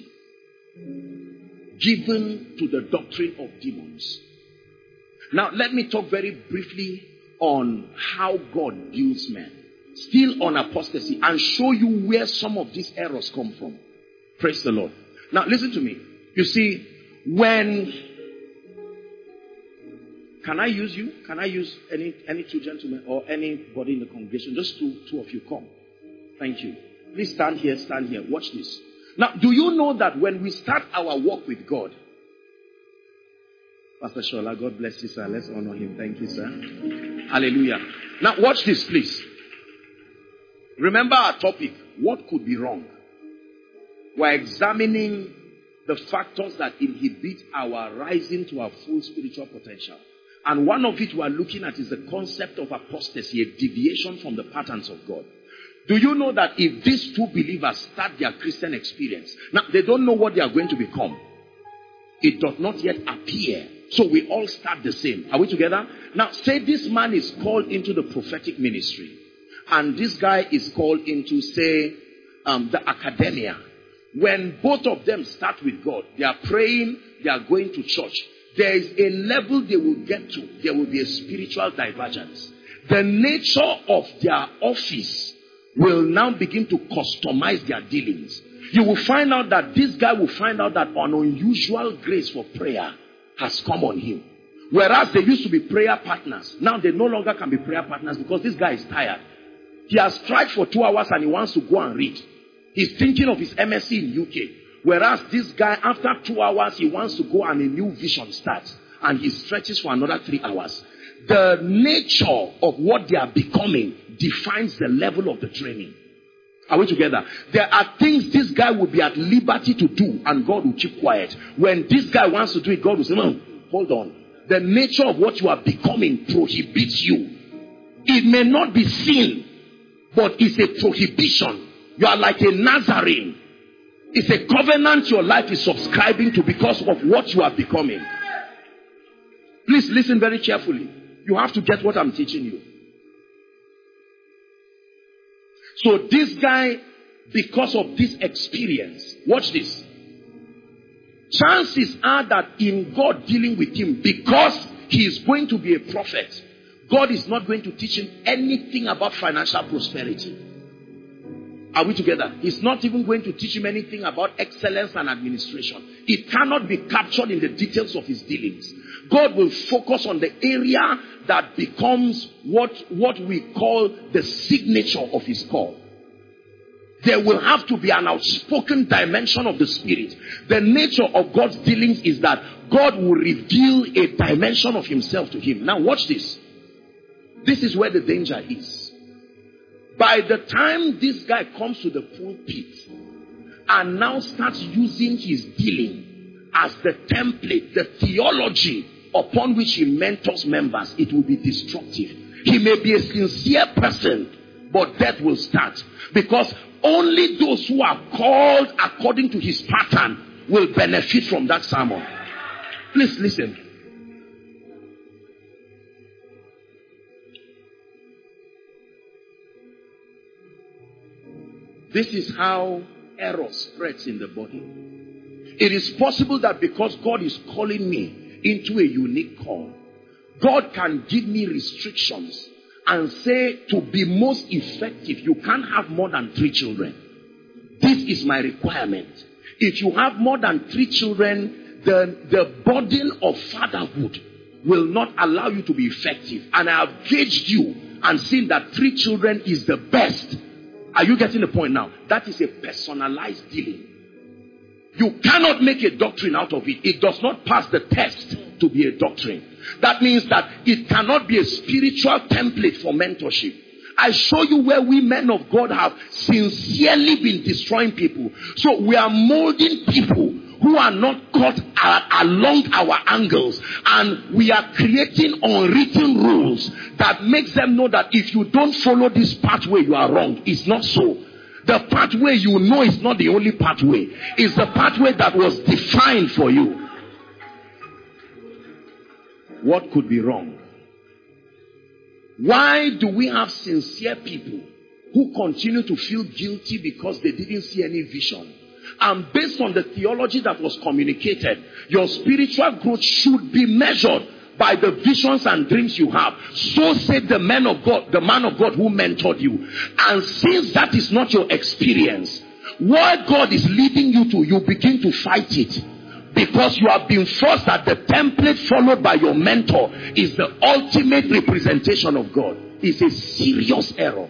Given to the doctrine of demons. Now, let me talk very briefly on how God builds men. Still on apostasy, and show you where some of these errors come from. Praise the Lord. Now, listen to me. You see, when... Can I use you? Can I use any, any two gentlemen or anybody in the congregation? Just two, two of you come. Thank you. Please stand here, stand here. Watch this. Now, do you know that when we start our walk with God, Pastor Shola, God bless you, sir. Let's honor him. Thank you, sir. Hallelujah. Now, watch this, please. Remember our topic. What could be wrong? We're examining the factors that inhibit our rising to our full spiritual potential. And one of it we're looking at is the concept of apostasy, a deviation from the patterns of God. Do you know that if these two believers start their Christian experience, now they don't know what they are going to become. It does not yet appear. So we all start the same. Are we together? Now say this man is called into the prophetic ministry. And this guy is called into, say, um, the academia. When both of them start with God, they are praying, they are going to church. There is a level they will get to. There will be a spiritual divergence. The nature of their office will now begin to customize their dealings. You will find out that this guy will find out that an unusual grace for prayer has come on him. Whereas they used to be prayer partners. Now they no longer can be prayer partners because this guy is tired. He has tried for two hours and he wants to go and read. He's thinking of his M S C in U K. Whereas this guy, after two hours, he wants to go and a new vision starts. And he stretches for another three hours. The nature of what they are becoming defines the level of the training. Are we together? There are things this guy will be at liberty to do and God will keep quiet. When this guy wants to do it, God will say, no, hold on. The nature of what you are becoming prohibits you. It may not be sin, but it's a prohibition. You are like a Nazarene. It's a covenant your life is subscribing to because of what you are becoming. Please listen very carefully. You have to get what I'm teaching you. So this guy, because of this experience, watch this. Chances are that in God dealing with him, because he is going to be a prophet, God is not going to teach him anything about financial prosperity. Are we together? He's not even going to teach him anything about excellence and administration. It cannot be captured in the details of his dealings. God will focus on the area that becomes what, what we call the signature of his call. There will have to be an outspoken dimension of the spirit. The nature of God's dealings is that God will reveal a dimension of himself to him. Now watch this. This is where the danger is. By the time this guy comes to the pulpit and now starts using his dealing as the template, the theology upon which he mentors members, it will be destructive. He may be a sincere person, but death will start. Because only those who are called according to his pattern will benefit from that sermon. Please listen. This is how error spreads in the body. It is possible that because God is calling me into a unique call, God can give me restrictions and say, to be most effective, you can't have more than three children. This is my requirement. If you have more than three children, the, the burden of fatherhood will not allow you to be effective. And I have gauged you and seen that three children is the best. Are you getting the point now? That is a personalized dealing. You cannot make a doctrine out of it. It does not pass the test to be a doctrine. That means that it cannot be a spiritual template for mentorship. I show you where we men of God have sincerely been destroying people. So we are molding people who are not caught uh, along our angles, and we are creating unwritten rules that makes them know that if you don't follow this pathway, you are wrong. It's not so. The pathway you know is not the only pathway. It's the pathway that was defined for you. What could be wrong? Why do we have sincere people who continue to feel guilty because they didn't see any vision? And based on the theology that was communicated, your spiritual growth should be measured by the visions and dreams you have. So said the man of God, the man of God who mentored you. And since that is not your experience, what God is leading you to, you begin to fight it. Because you have been forced that the template followed by your mentor is the ultimate representation of God. It's a serious error.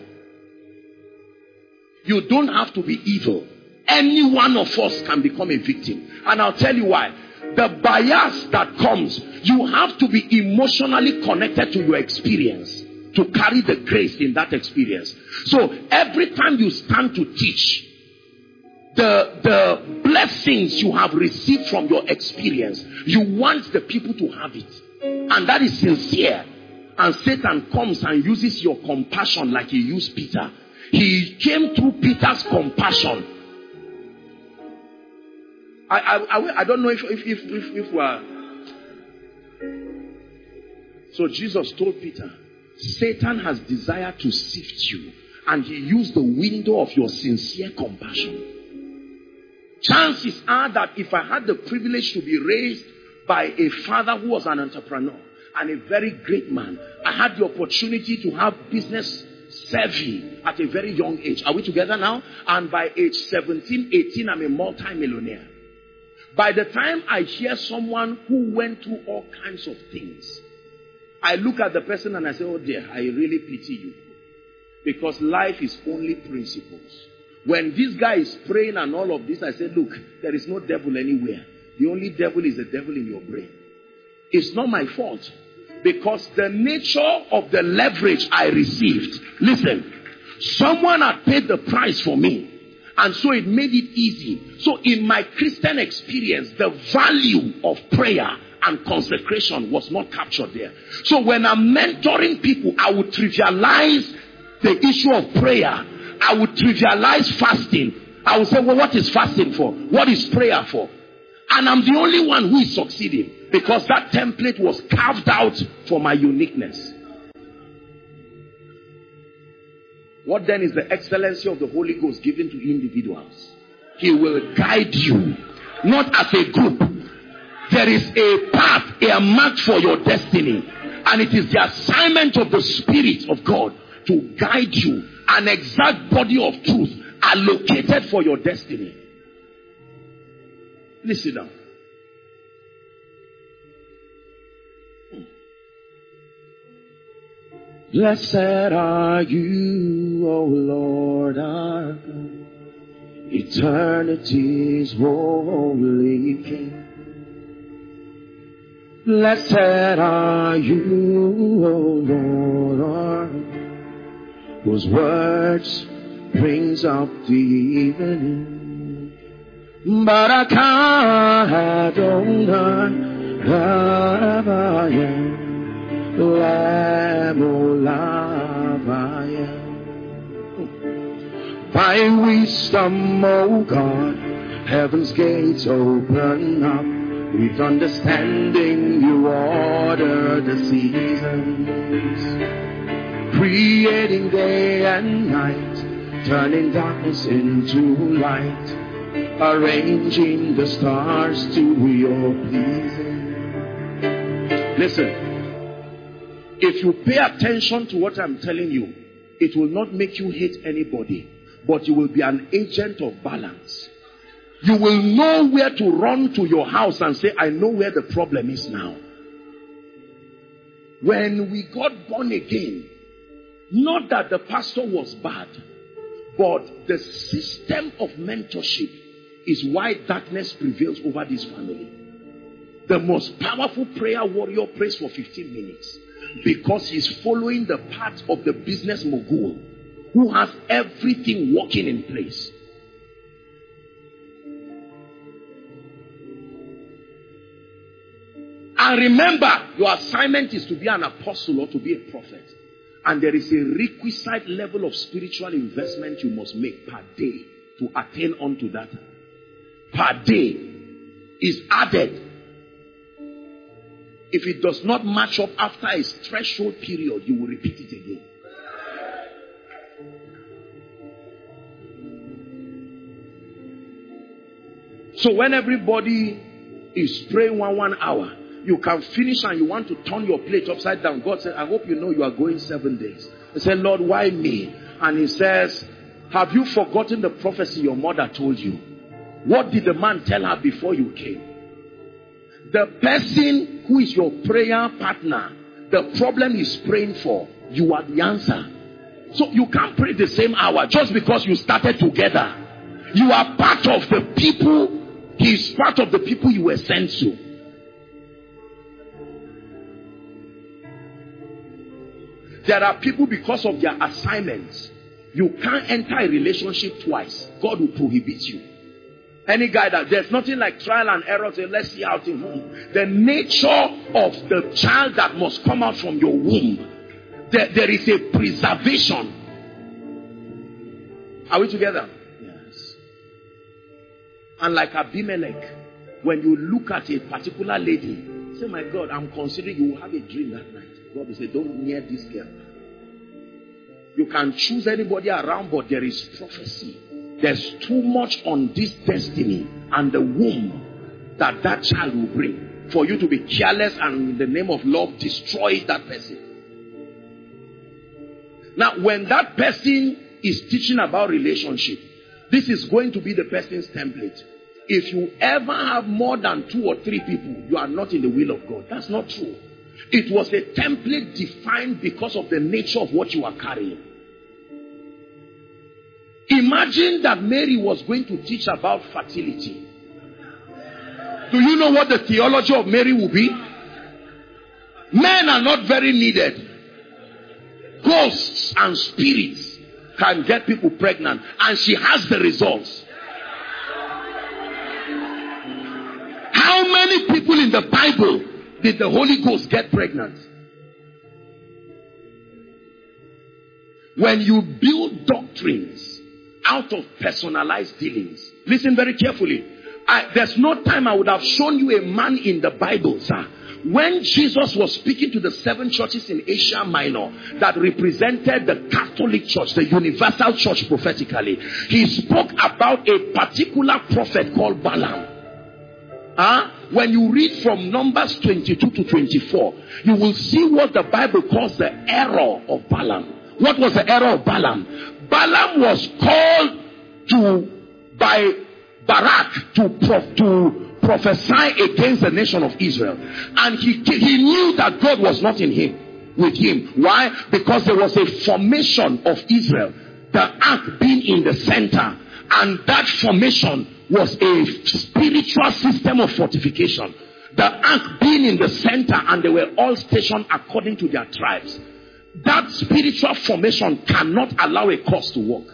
You don't have to be evil. Any one of us can become a victim. And I'll tell you why. The bias that comes, you have to be emotionally connected to your experience to carry the grace in that experience. So every time you stand to teach, the, the blessings you have received from your experience, you want the people to have it. And that is sincere. And Satan comes and uses your compassion like he used Peter. He came through Peter's compassion. I, I, I don't know if, if, if, if, if we are. So Jesus told Peter, Satan has desired to sift you, and he used the window of your sincere compassion. Chances are that if I had the privilege to be raised by a father who was an entrepreneur and a very great man, I had the opportunity to have business savvy at a very young age. Are we together now? And by age seventeen, eighteen, I'm a multi-millionaire. By the time I hear someone who went through all kinds of things, I look at the person and I say, oh dear, I really pity you. Because life is only principles. When this guy is praying and all of this, I said, look, there is no devil anywhere. The only devil is the devil in your brain. It's not my fault. Because the nature of the leverage I received, listen, someone had paid the price for me. And so it made it easy. So in my Christian experience, the value of prayer and consecration was not captured there. So when I'm mentoring people, I would trivialize the issue of prayer. I would trivialize fasting. I would say, well, what is fasting for? What is prayer for? And I'm the only one who is succeeding. Because that template was carved out for my uniqueness. What then is the excellency of the Holy Ghost given to individuals? He will guide you, not as a group. There is a path, a mark for your destiny. And it is the assignment of the Spirit of God to guide you. An exact body of truth allocated for your destiny. Listen now. Blessed are you, O Lord our God, eternity's holy King. Blessed are you, O Lord our God, whose words brings up the evening. Barakah Adonai Lavaya. Lamb Olavaya. By wisdom, O God, heaven's gates open up. With understanding, you order the seasons, creating day and night, turning darkness into light, arranging the stars to your pleasing. Listen. If you pay attention to what I'm telling you, it will not make you hate anybody, but you will be an agent of balance. You will know where to run to your house and say, I know where the problem is now. When we got born again, not that the pastor was bad, but the system of mentorship is why darkness prevails over this family. The most powerful prayer warrior prays for fifteen minutes. Because he's following the path of the business mogul who has everything working in place. And remember, your assignment is to be an apostle or to be a prophet. And there is a requisite level of spiritual investment you must make per day to attain unto that. Per day is added. If it does not match up after a threshold period, you will repeat it again. So when everybody is praying one one hour, you can finish and you want to turn your plate upside down. God said, I hope you know you are going seven days. He said, Lord, why me? And he says, have you forgotten the prophecy your mother told you? What did the man tell her before you came? The person who is your prayer partner, the problem he's praying for, you are the answer. So you can't pray the same hour just because you started together. You are part of the people, he's part of the people you were sent to. There are people, because of their assignments, you can't enter a relationship twice. God will prohibit you. Any guy that there's nothing like trial and error, say, let's see how things move. The nature of the child that must come out from your womb, there, there is a preservation. Are we together? Yes. And like Abimelech, when you look at a particular lady, say, my God, I'm considering you will have a dream that night. God will say, don't near this girl. You can choose anybody around, but there is prophecy. There's too much on this destiny and the womb that that child will bring for you to be careless and in the name of love destroy that person. Now, when that person is teaching about relationship, this is going to be the person's template. If you ever have more than two or three people, you are not in the will of God. That's not true. It was a template defined because of the nature of what you are carrying. Imagine that Mary was going to teach about fertility. Do you know what the theology of Mary will be? Men are not very needed. Ghosts and spirits can get people pregnant, and she has the results. How many people in the Bible did the Holy Ghost get pregnant? When you build doctrines out of personalized dealings, listen very carefully. I, there's no time I would have shown you a man in the Bible, sir. When Jesus was speaking to the seven churches in Asia Minor that represented the Catholic Church, the universal church prophetically, he spoke about a particular prophet called Balaam. Huh? When you read from Numbers twenty-two to twenty-four, you will see what the Bible calls the error of Balaam. What was the error of Balaam? Balaam was called to by Barak to, prof, to prophesy against the nation of Israel. And he, he knew that God was not in him, with him. Why? Because there was a formation of Israel, the ark being in the center. And that formation was a spiritual system of fortification. The ark being in the center, and they were all stationed according to their tribes. That spiritual formation cannot allow a cause to work.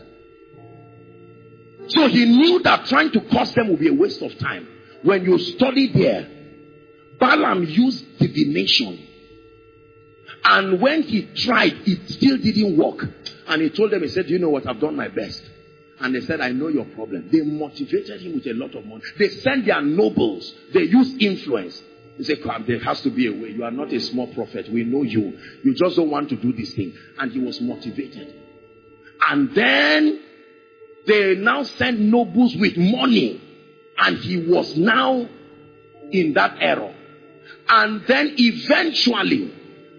So he knew that trying to cause them would be a waste of time. When you study there, Balaam used divination. And when he tried, it still didn't work. And he told them, he said, you know what, I've done my best. And they said, I know your problem. They motivated him with a lot of money. They sent their nobles. They used influence. He said, come, there has to be a way. You are not a small prophet. We know you. You just don't want to do this thing. And he was motivated. And then they now sent nobles with money. And he was now in that error. And then eventually,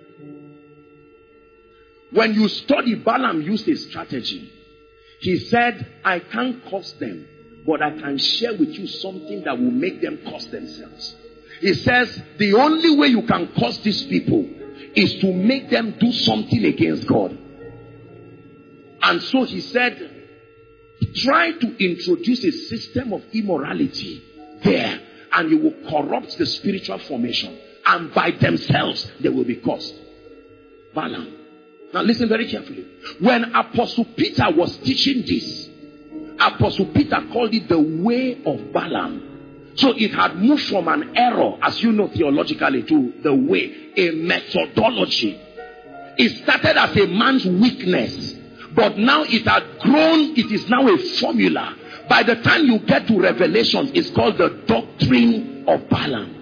when you study, Balaam used a strategy. He said, I can't curse them, but I can share with you something that will make them curse themselves. He says, the only way you can curse these people is to make them do something against God. And so he said, try to introduce a system of immorality there, and you will corrupt the spiritual formation, and by themselves they will be cursed. Balaam. Now listen very carefully. When Apostle Peter was teaching this, Apostle Peter called it the way of Balaam. So it had moved from an error, as you know theologically, to the way, a methodology. It started as a man's weakness, but now it had grown, it is now a formula. By the time you get to Revelations, it's called the doctrine of Balaam.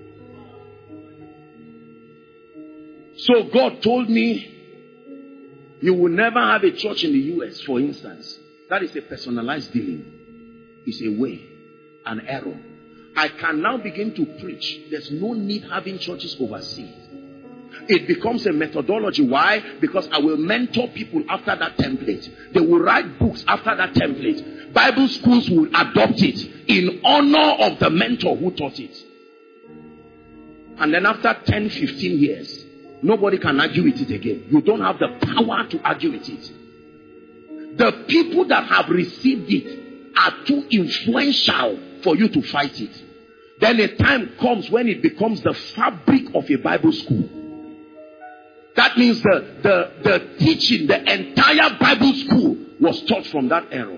So God told me, you will never have a church in the U S, for instance. That is a personalized dealing. It's a way, an error. I can now begin to preach. There's no need having churches overseas. It becomes a methodology. Why? Because I will mentor people after that template. They will write books after that template. Bible schools will adopt it in honor of the mentor who taught it. And then after ten, fifteen years, nobody can argue with it again. You don't have the power to argue with it. The people that have received it are too influential for you to fight it. Then a time comes when it becomes the fabric of a Bible school. That means the, the, the teaching, the entire Bible school was taught from that error.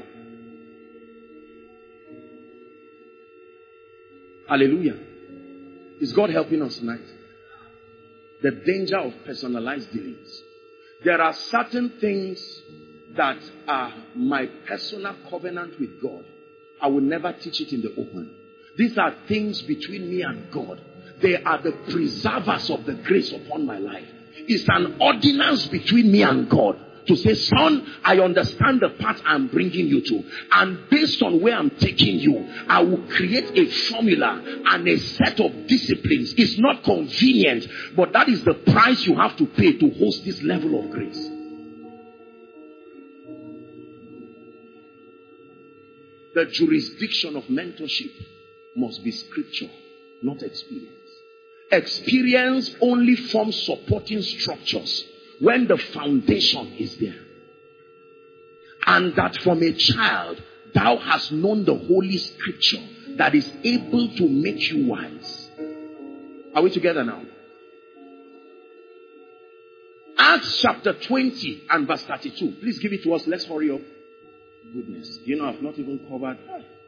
Hallelujah. Is God helping us tonight? The danger of personalized dealings. There are certain things that are my personal covenant with God. I will never teach it in the open. These are things between me and God. They are the preservers of the grace upon my life. It's an ordinance between me and God to say, son, I understand the path I'm bringing you to. And based on where I'm taking you, I will create a formula and a set of disciplines. It's not convenient, but that is the price you have to pay to host this level of grace. The jurisdiction of mentorship must be scripture, not experience. Experience only forms supporting structures when the foundation is there. And that from a child thou hast known the holy scripture that is able to make you wise. Are we together now? Acts chapter twenty and verse thirty-two. Please give it to us. Let's hurry up. Goodness. You know, I've not even covered.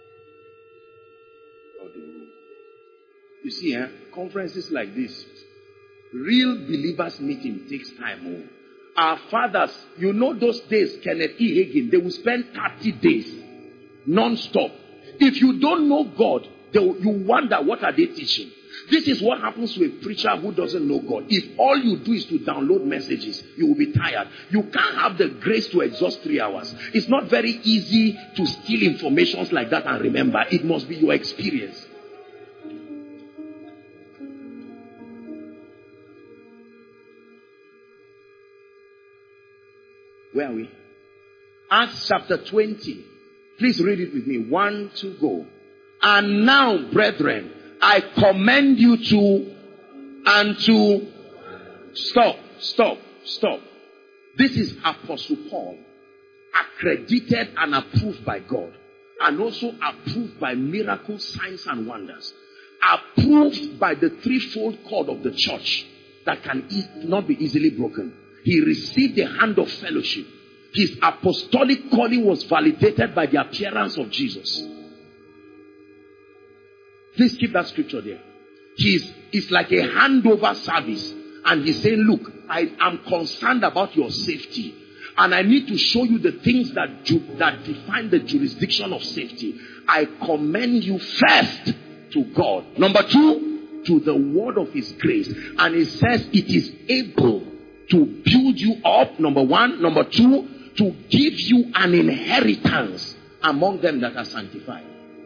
You see, eh? Conferences like this, real believers meeting takes time. Oh. Our fathers, you know those days, Kenneth E. Hagin, they will spend thirty days non-stop. If you don't know God, they will, you wonder what are they teaching. This is what happens to a preacher who doesn't know God. If all you do is to download messages, you will be tired. You can't have the grace to exhaust three hours. It's not very easy to steal informations like that and remember. It must be your experience. Where are we? Acts chapter twenty. Please read it with me. One, two, go. And now, brethren, I commend you to and to stop, stop, stop. This is Apostle Paul, accredited and approved by God, and also approved by miracles, signs, and wonders. Approved by the threefold cord of the church that can e- not be easily broken. He received the hand of fellowship. His apostolic calling was validated by the appearance of Jesus. Please keep that scripture there. He's, it's like a handover service. And he's saying, look, I am concerned about your safety. And I need to show you the things that, ju- that define the jurisdiction of safety. I commend you first to God. Number two, to the word of his grace. And he says it is able to build you up, number one. Number two, to give you an inheritance among them that are sanctified.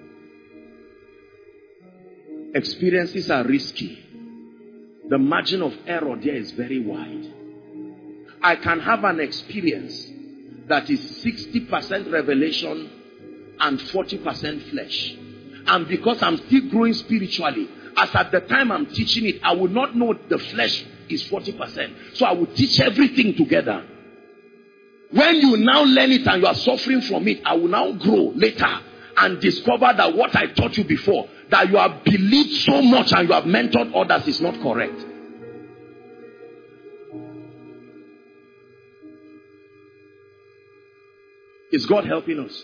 Experiences are risky. The margin of error there is very wide. I can have an experience that is sixty percent revelation and forty percent flesh. And because I'm still growing spiritually, as at the time I'm teaching it, I will not know the flesh is forty percent. So I will teach everything together. When you now learn it and you are suffering from it, I will now grow later and discover that what I taught you before, that you have believed so much and you have mentored others, is not correct. Is God helping us?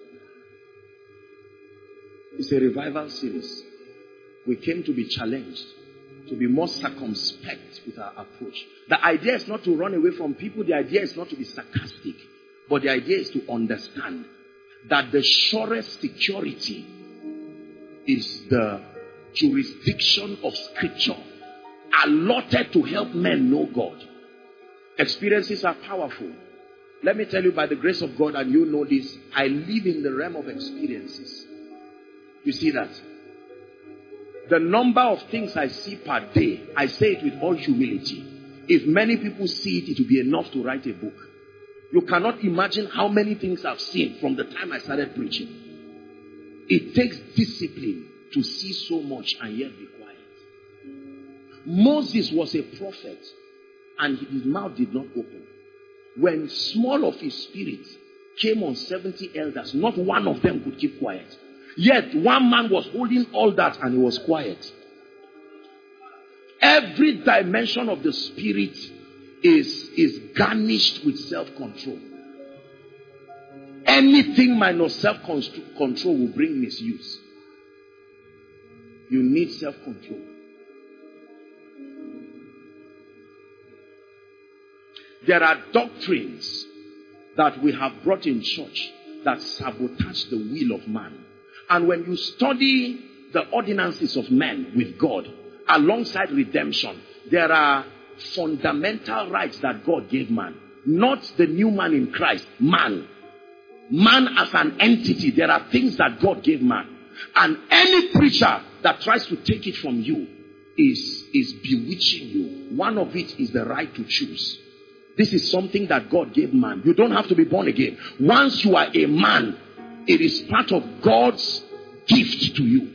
It's a revival series. We came to be challenged, to be more circumspect with our approach. The idea is not to run away from people. The idea is not to be sarcastic. But the idea is to understand that the surest security is the jurisdiction of Scripture, allotted to help men know God. Experiences are powerful. Let me tell you, by the grace of God, and you know this, I live in the realm of experiences. You see that? The number of things I see per day, I say it with all humility. If many people see it, it will be enough to write a book. You cannot imagine how many things I've seen from the time I started preaching. It takes discipline to see so much and yet be quiet. Moses was a prophet and his mouth did not open. When small of his spirit came on seventy elders, not one of them could keep quiet. Yet one man was holding all that and he was quiet. Every dimension of the spirit is, is garnished with self-control. Anything minus self-control will bring misuse. You need self-control. There are doctrines that we have brought in church that sabotage the will of man. And when you study the ordinances of men with God, alongside redemption, there are fundamental rights that God gave man. Not the new man in Christ, man. Man as an entity, there are things that God gave man. And any preacher that tries to take it from you is, is bewitching you. One of it is the right to choose. This is something that God gave man. You don't have to be born again. Once you are a man, it is part of God's gift to you.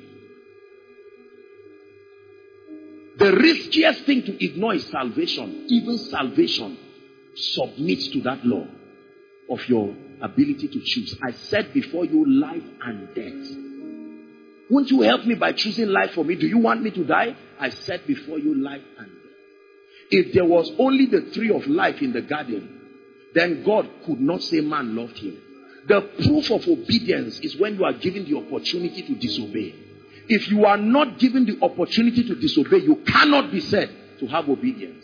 The riskiest thing to ignore is salvation. Even salvation submits to that law. of your ability to choose. I set before you life and death. Won't you help me by choosing life for me? Do you want me to die? I set before you life and death. If there was only the tree of life in the garden, then God could not say man loved him. The proof of obedience is when you are given the opportunity to disobey. If you are not given the opportunity to disobey, you cannot be said to have obedience.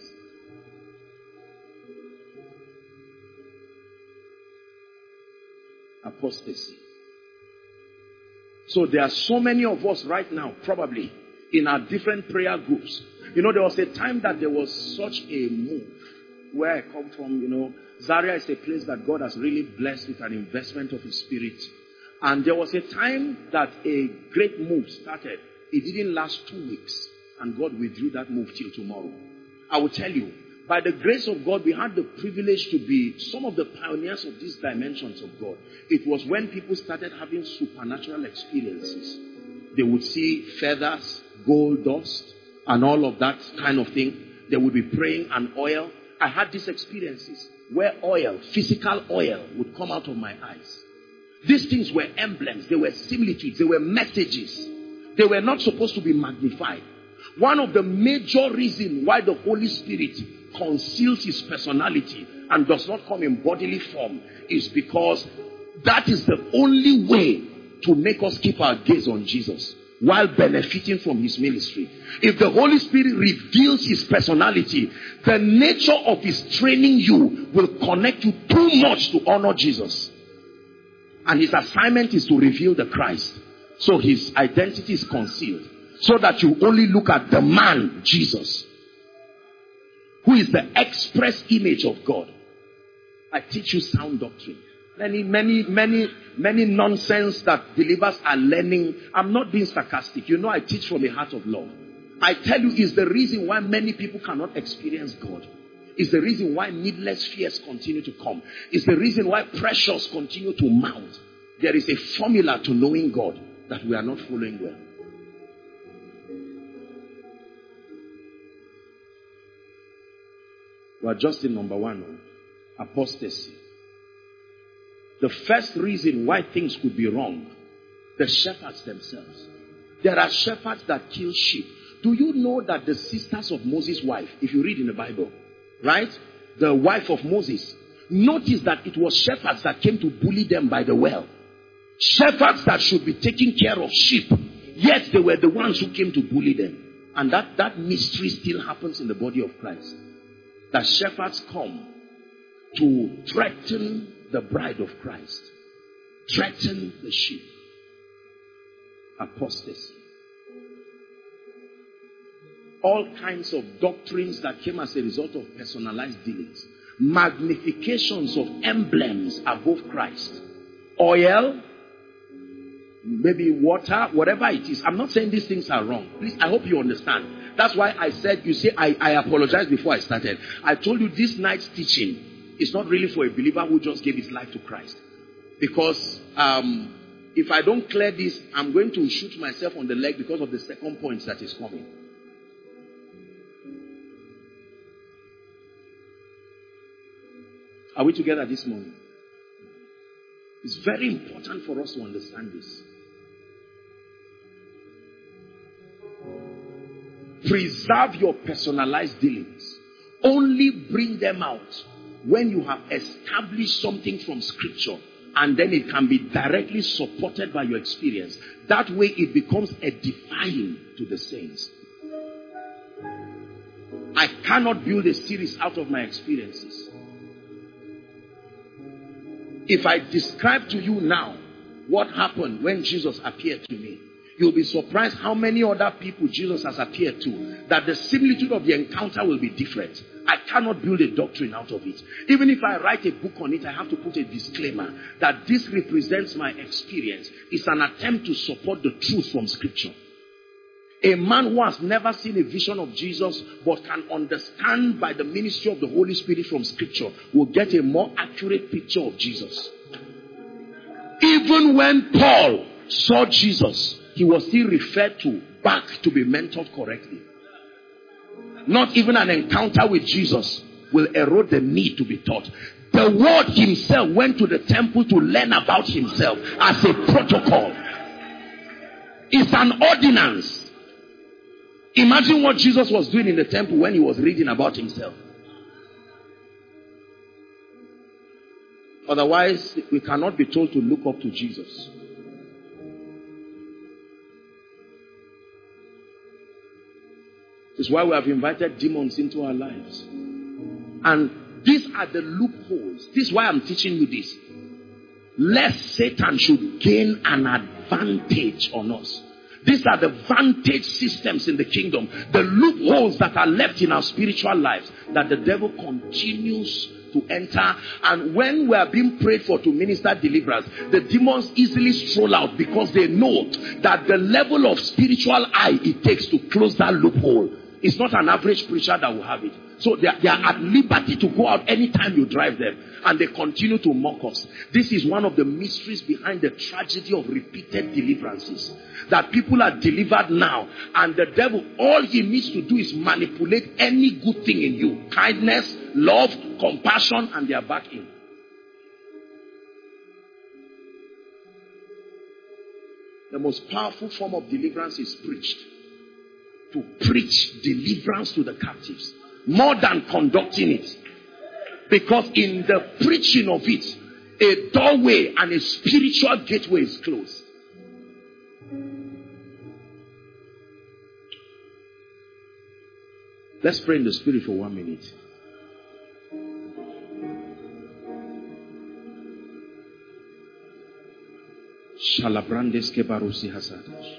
Apostasy. So there are so many of us right now, probably, in our different prayer groups. You know, there was a time that there was such a move. Where I come from, you know, Zaria is a place that God has really blessed with an investment of His Spirit. And there was a time that a great move started. It didn't last two weeks. And God withdrew that move till tomorrow. I will tell you, by the grace of God, we had the privilege to be some of the pioneers of these dimensions of God. It was when people started having supernatural experiences. They would see feathers, gold dust, and all of that kind of thing. They would be praying and oil. I had these experiences where oil, physical oil, would come out of my eyes. These things were emblems. They were similitudes. They were messages. They were not supposed to be magnified. One of the major reasons why the Holy Spirit conceals His personality and does not come in bodily form is because that is the only way to make us keep our gaze on Jesus while benefiting from His ministry. If the Holy Spirit reveals His personality, the nature of His training you will connect you too much to honor Jesus. And His assignment is to reveal the Christ. So His identity is concealed. So that you only look at the man, Jesus, who is the express image of God. I teach you sound doctrine. Many, many, many, many nonsense that believers are learning. I'm not being sarcastic. You know, I teach from a heart of love. I tell you, is the reason why many people cannot experience God. It's the reason why needless fears continue to come. It's the reason why pressures continue to mount. There is a formula to knowing God that we are not following well. We are just in number one, apostasy. The first reason why things could be wrong, the shepherds themselves. There are shepherds that kill sheep. Do you know that the sisters of Moses' wife, if you read in the Bible, right? The wife of Moses, notice that it was shepherds that came to bully them by the well. Shepherds that should be taking care of sheep, yet they were the ones who came to bully them. And that, that mystery still happens in the body of Christ. That shepherds come to threaten the bride of Christ. Threaten the sheep. Apostasy. All kinds of doctrines that came as a result of personalized dealings. Magnifications of emblems above Christ. Oil, maybe water, whatever it is. I'm not saying these things are wrong. Please, I hope you understand. That's why I said, you see, I, I apologized before I started. I told you this night's teaching is not really for a believer who just gave his life to Christ. Because um, if I don't clear this, I'm going to shoot myself on the leg because of the second point that is coming. Are we together this morning? It's very important for us to understand this. Preserve your personalized dealings. Only bring them out when you have established something from Scripture, and then it can be directly supported by your experience. That way it becomes edifying to the saints. I cannot build a series out of my experiences. If I describe to you now what happened when Jesus appeared to me, you'll be surprised how many other people Jesus has appeared to, that the similitude of the encounter will be different. I cannot build a doctrine out of it. Even if I write a book on it, I have to put a disclaimer that this represents my experience. It's an attempt to support the truth from Scripture. A man who has never seen a vision of Jesus but can understand by the ministry of the Holy Spirit from Scripture will get a more accurate picture of Jesus. Even when Paul saw Jesus, he was still referred to back to be mentored correctly. Not even an encounter with Jesus will erode the need to be taught. The word himself went to the temple to learn about himself as a protocol. It's an ordinance. Imagine what Jesus was doing in the temple when he was reading about himself. Otherwise, we cannot be told to look up to Jesus. This is why we have invited demons into our lives. And these are the loopholes. This is why I'm teaching you this. Lest Satan should gain an advantage on us. These are the vantage systems in the kingdom. The loopholes that are left in our spiritual lives that the devil continues to enter. And when we are being prayed for to minister deliverance, the demons easily stroll out because they know that the level of spiritual eye it takes to close that loophole. It's not an average preacher that will have it. So they are, they are at liberty to go out anytime you drive them. And they continue to mock us. This is one of the mysteries behind the tragedy of repeated deliverances. That people are delivered now. And the devil, all he needs to do is manipulate any good thing in you. Kindness, love, compassion, and they are back in. The most powerful form of deliverance is preached. To preach deliverance to the captives. More than conducting it. Because in the preaching of it, a doorway and a spiritual gateway is closed. Let's pray in the spirit for one minute. Shalabrandeske barusi hasadash.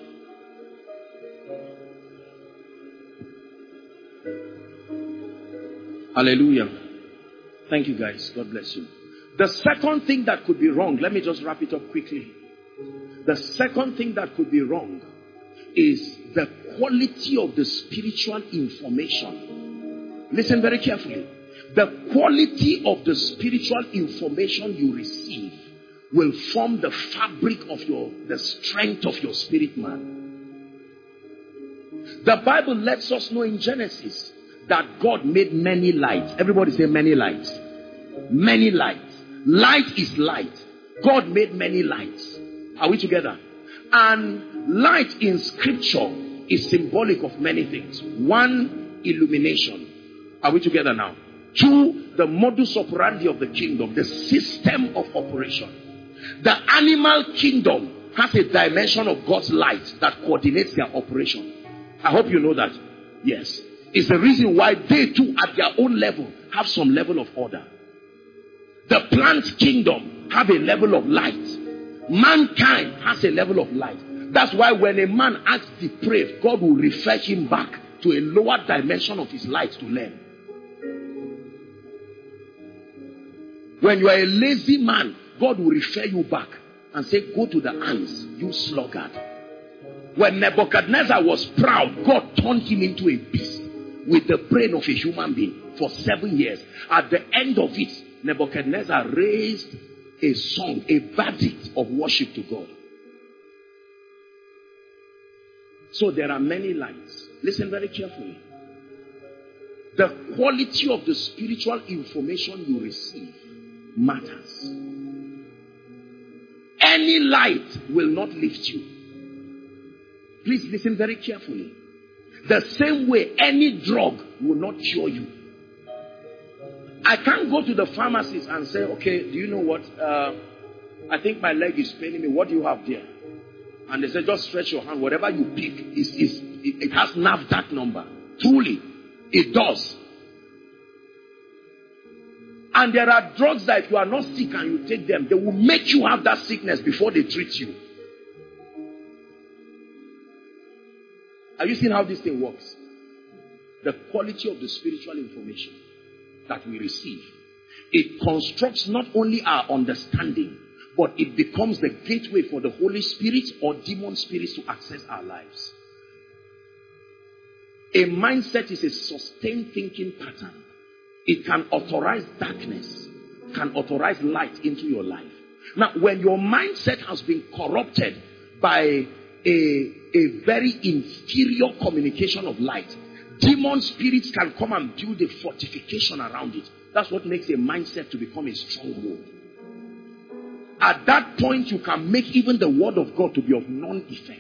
Hallelujah. Thank you guys. God bless you. The second thing that could be wrong, let me just wrap it up quickly. The second thing that could be wrong is the quality of the spiritual information. Listen very carefully. The quality of the spiritual information you receive will form the fabric of your, the strength of your spirit man. The Bible lets us know in Genesis that God made many lights. Everybody say many lights. Many lights. Light is light. God made many lights. Are we together? And light in scripture is symbolic of many things. One, illumination. Are we together now? Two, the modus operandi of the kingdom, the system of operation. The animal kingdom has a dimension of God's light that coordinates their operation. I hope you know that. Yes. It's the reason why they too at their own level have some level of order. The plant kingdom have a level of light. Mankind has a level of light. That's why when a man acts depraved, God will refer him back to a lower dimension of his light to learn. When you are a lazy man, God will refer you back and say, go to the ants, you sluggard. When Nebuchadnezzar was proud, God turned him into a beast with the brain of a human being for seven years. At the end of it, Nebuchadnezzar raised a song, a verdict of worship to God. So there are many lights. Listen very carefully. The quality of the spiritual information you receive matters. Any light will not lift you. Please listen very carefully. The same way any drug will not cure you. I can't go to the pharmacist and say, okay, do you know what? Uh, I think my leg is paining me. What do you have there? And they say, just stretch your hand. Whatever you pick, is, is, it, it has NAFDAC number. Truly, it does. And there are drugs that if you are not sick and you take them, they will make you have that sickness before they treat you. Are you seeing how this thing works? The quality of the spiritual information that we receive. It constructs not only our understanding, but it becomes the gateway for the Holy Spirit or demon spirits to access our lives. A mindset is a sustained thinking pattern. It can authorize darkness, can authorize light into your life. Now, when your mindset has been corrupted by a, a very inferior communication of light, demon spirits can come and build a fortification around it. That's what makes a mindset to become a stronghold. At that point, you can make even the word of God to be of non-effect.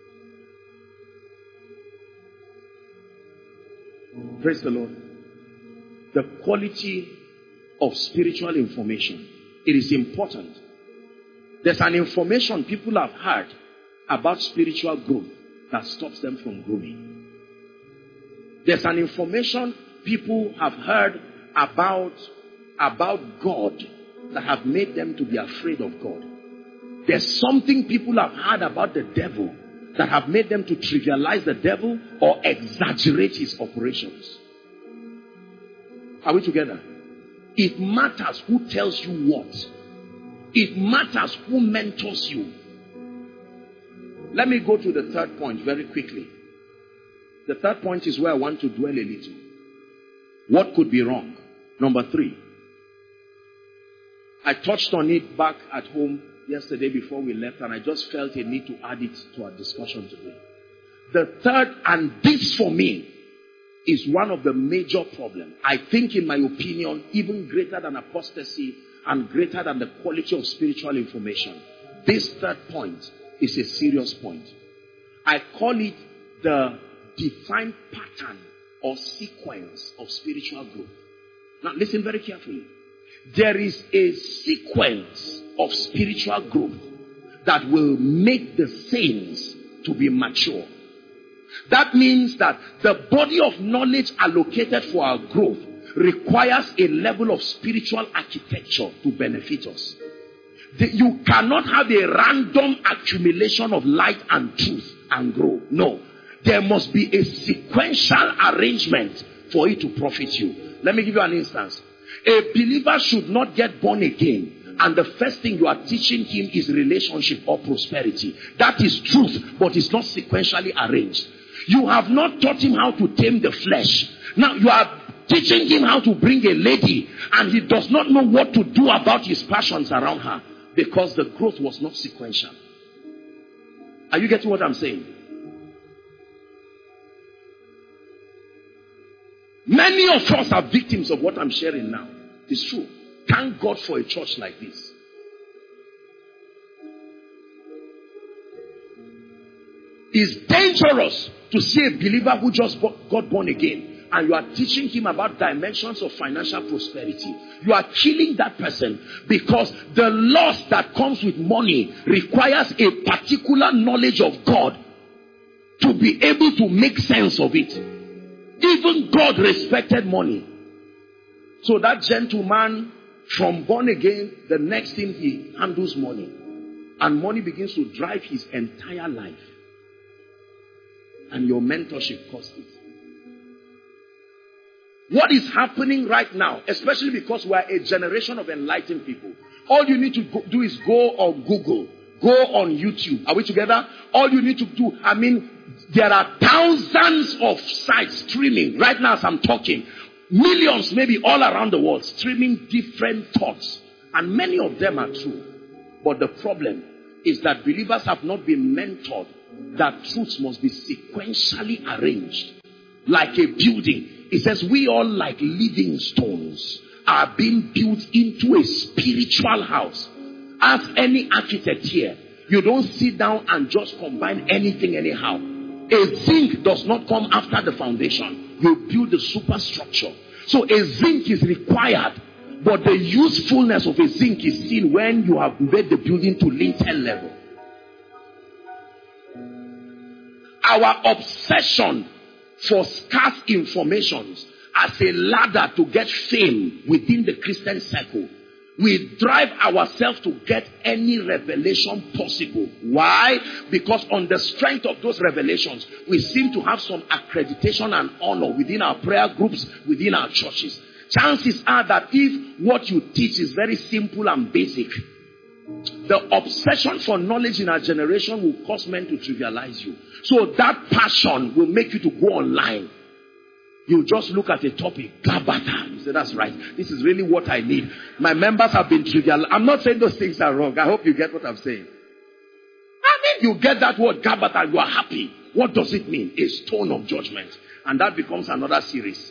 Praise the Lord. The quality of spiritual information. It is important. There's an information people have heard about spiritual growth that stops them from growing. There's an information people have heard about, about God that have made them to be afraid of God. There's something people have heard about the devil that have made them to trivialize the devil or exaggerate his operations. Are we together? It matters who tells you what. It matters who mentors you. Let me go to the third point very quickly. The third point is where I want to dwell a little. What could be wrong? Number three. I touched on it back at home yesterday before we left, and I just felt a need to add it to our discussion today. The third, and this for me, is one of the major problems. I think, in my opinion, even greater than apostasy and greater than the quality of spiritual information. This third point is a serious point. I call it the defined pattern or sequence of spiritual growth. Now listen very carefully. There is a sequence of spiritual growth that will make the saints to be mature. That means that the body of knowledge allocated for our growth requires a level of spiritual architecture to benefit us. You cannot have a random accumulation of light and truth and grow. No. There must be a sequential arrangement for it to profit you. Let me give you an instance. A believer should not get born again, and the first thing you are teaching him is relationship or prosperity. That is truth, but it's not sequentially arranged. You have not taught him how to tame the flesh. Now you are teaching him how to bring a lady, and he does not know what to do about his passions around her, because the growth was not sequential. Are you getting what I'm saying? Many of us are victims of what I'm sharing now. It's true. Thank God for a church like this. It's dangerous to see a believer who just got born again, and you are teaching him about dimensions of financial prosperity. You are killing that person, because the loss that comes with money requires a particular knowledge of God to be able to make sense of it. Even God respected money. So that gentleman, from born again, the next thing he handles money. And money begins to drive his entire life. And your mentorship cost it. What is happening right now, especially because we are a generation of enlightened people, all you need to go, do is go on Google, go on YouTube. Are we together? All you need to do, I mean, there are thousands of sites streaming right now as I'm talking. Millions maybe all around the world streaming different thoughts. And many of them are true. But the problem is that believers have not been mentored that truths must be sequentially arranged. Like a building. It says we all, like living stones, are being built into a spiritual house. Ask any architect here. You don't sit down and just combine anything anyhow. A zinc does not come after the foundation. You build the superstructure. So a zinc is required, but the usefulness of a zinc is seen when you have made the building to lintel level. Our obsession for scarce informations as a ladder to get fame within the Christian circle. We drive ourselves to get any revelation possible. Why? Because on the strength of those revelations, we seem to have some accreditation and honor within our prayer groups, within our churches. Chances are that if what you teach is very simple and basic, the obsession for knowledge in our generation will cause men to trivialize you. So that passion will make you to go online. You just look at a topic, Gabata. You say, that's right. This is really what I need. My members have been trivial. I'm not saying those things are wrong. I hope you get what I'm saying. I mean, you get that word, Gabata, and you are happy. What does it mean? A stone of judgment. And that becomes another series.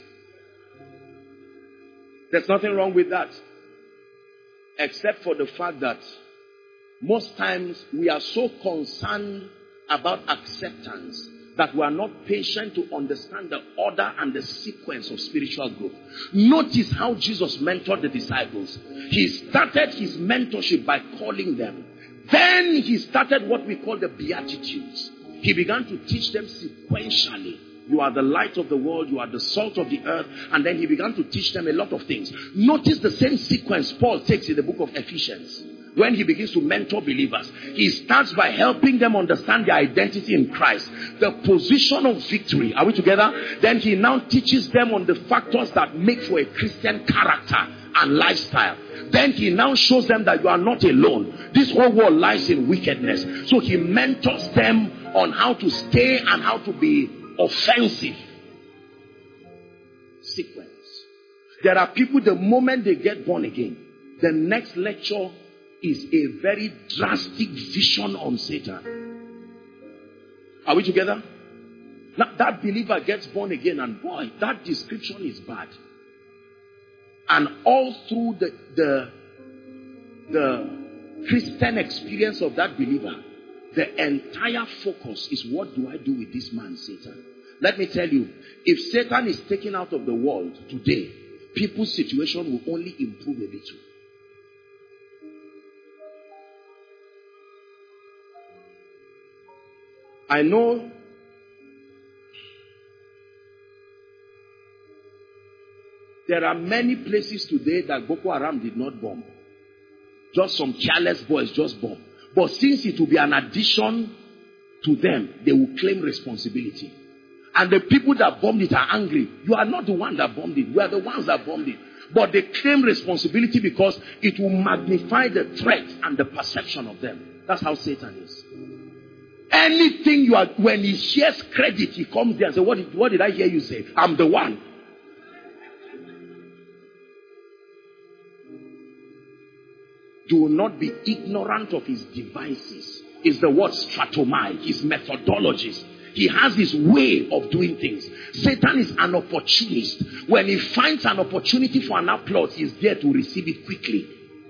There's nothing wrong with that. Except for the fact that most times we are so concerned about acceptance that we are not patient to understand the order and the sequence of spiritual growth. Notice how Jesus mentored the disciples. He started his mentorship by calling them. Then he started what we call the Beatitudes. He began to teach them sequentially. You are the light of the world, you are the salt of the earth. And then he began to teach them a lot of things. Notice the same sequence Paul takes in the book of Ephesians. When he begins to mentor believers, he starts by helping them understand their identity in Christ, the position of victory. Are we together? Then he now teaches them on the factors that make for a Christian character and lifestyle. Then he now shows them that you are not alone. This whole world lies in wickedness. So he mentors them on how to stay and how to be offensive. Sequence. There are people, the moment they get born again, the next lecture is a very drastic vision on Satan. Are we together? Now, that believer gets born again, and boy, that description is bad. And all through the, the, the Christian experience of that believer, the entire focus is, what do I do with this man, Satan? Let me tell you, if Satan is taken out of the world today, people's situation will only improve a little. I know there are many places today that Boko Haram did not bomb. Just some careless boys just bomb. But since it will be an addition to them, they will claim responsibility. And the people that bombed it are angry. You are not the one that bombed it. We are the ones that bombed it. But they claim responsibility because it will magnify the threat and the perception of them. That's how Satan is. Anything you are, when he shares credit, he comes there and says, what did, what did I hear you say? I'm the one. Do not be ignorant of his devices. Is the word stratomai, his methodologies. He has his way of doing things. Satan is an opportunist. When he finds an opportunity for an applause, he is there to receive it quickly.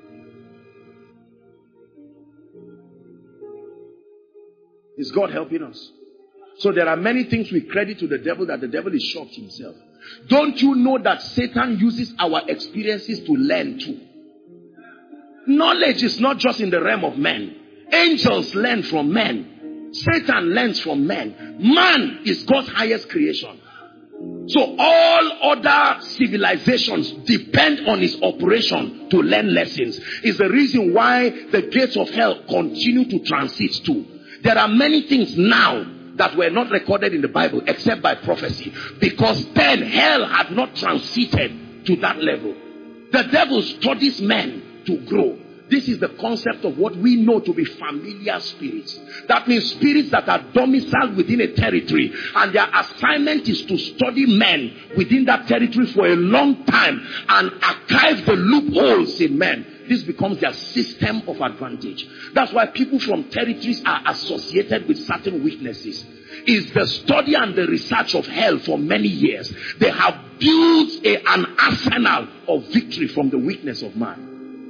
Is God helping us? So there are many things we credit to the devil that the devil is shocked himself. Don't you know that Satan uses our experiences to learn too? Knowledge is not just in the realm of men. Angels learn from men. Satan learns from men. Man is God's highest creation. So all other civilizations depend on his operation to learn lessons. Is the reason why the gates of hell continue to transit too. There are many things now that were not recorded in the Bible except by prophecy, because then hell had not transited to that level. The devil studies men to grow. This is the concept of what we know to be familiar spirits. That means spirits that are domiciled within a territory, and their assignment is to study men within that territory for a long time and archive the loopholes in men. This becomes their system of advantage. That's why people from territories are associated with certain weaknesses. Is the study and the research of hell for many years. They have built a, an arsenal of victory from the weakness of man.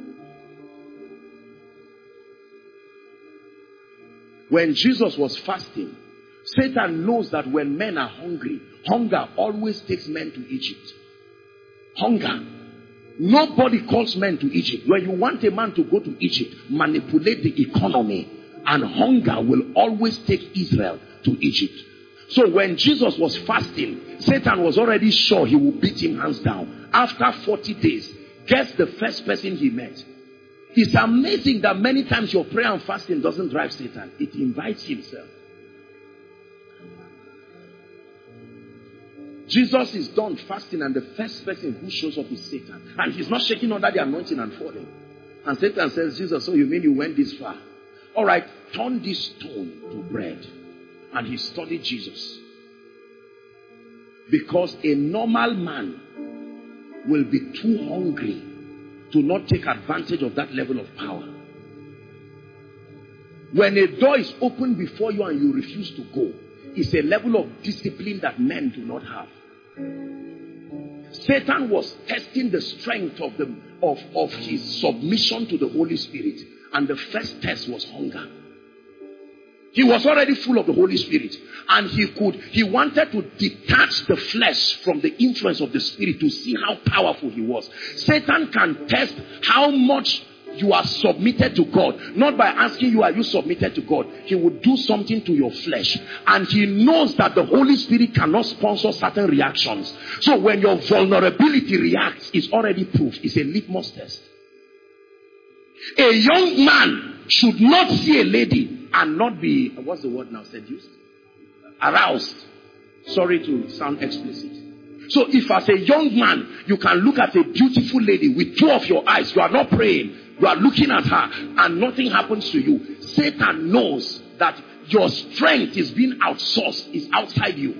When Jesus was fasting, Satan knows that when men are hungry, hunger always takes men to Egypt. Hunger. Nobody calls men to Egypt. When you want a man to go to Egypt, manipulate the economy, and hunger will always take Israel to Egypt. So when Jesus was fasting, Satan was already sure he would beat him hands down. After forty days, guess the first person he met? It's amazing that many times your prayer and fasting doesn't drive Satan. It invites himself. Jesus is done fasting, and the first person who shows up is Satan. And he's not shaking under the anointing and falling. And Satan says, Jesus, so you mean you went this far? All right, turn this stone to bread. And he studied Jesus. Because a normal man will be too hungry to not take advantage of that level of power. When a door is opened before you and you refuse to go, is a level of discipline that men do not have. Satan was testing the strength of, the, of, of his submission to the Holy Spirit. And the first test was hunger. He was already full of the Holy Spirit. And he could, he wanted to detach the flesh from the influence of the Spirit to see how powerful he was. Satan can test how much you are submitted to God. Not by asking you, are you submitted to God? He would do something to your flesh. And he knows that the Holy Spirit cannot sponsor certain reactions. So when your vulnerability reacts, it's already proof. It's a litmus test. A young man should not see a lady and not be, what's the word now seduced? Aroused. Sorry to sound explicit. So if as a young man, you can look at a beautiful lady with two of your eyes, you are not praying, you are looking at her and nothing happens to you. Satan knows that your strength is being outsourced, is outside you.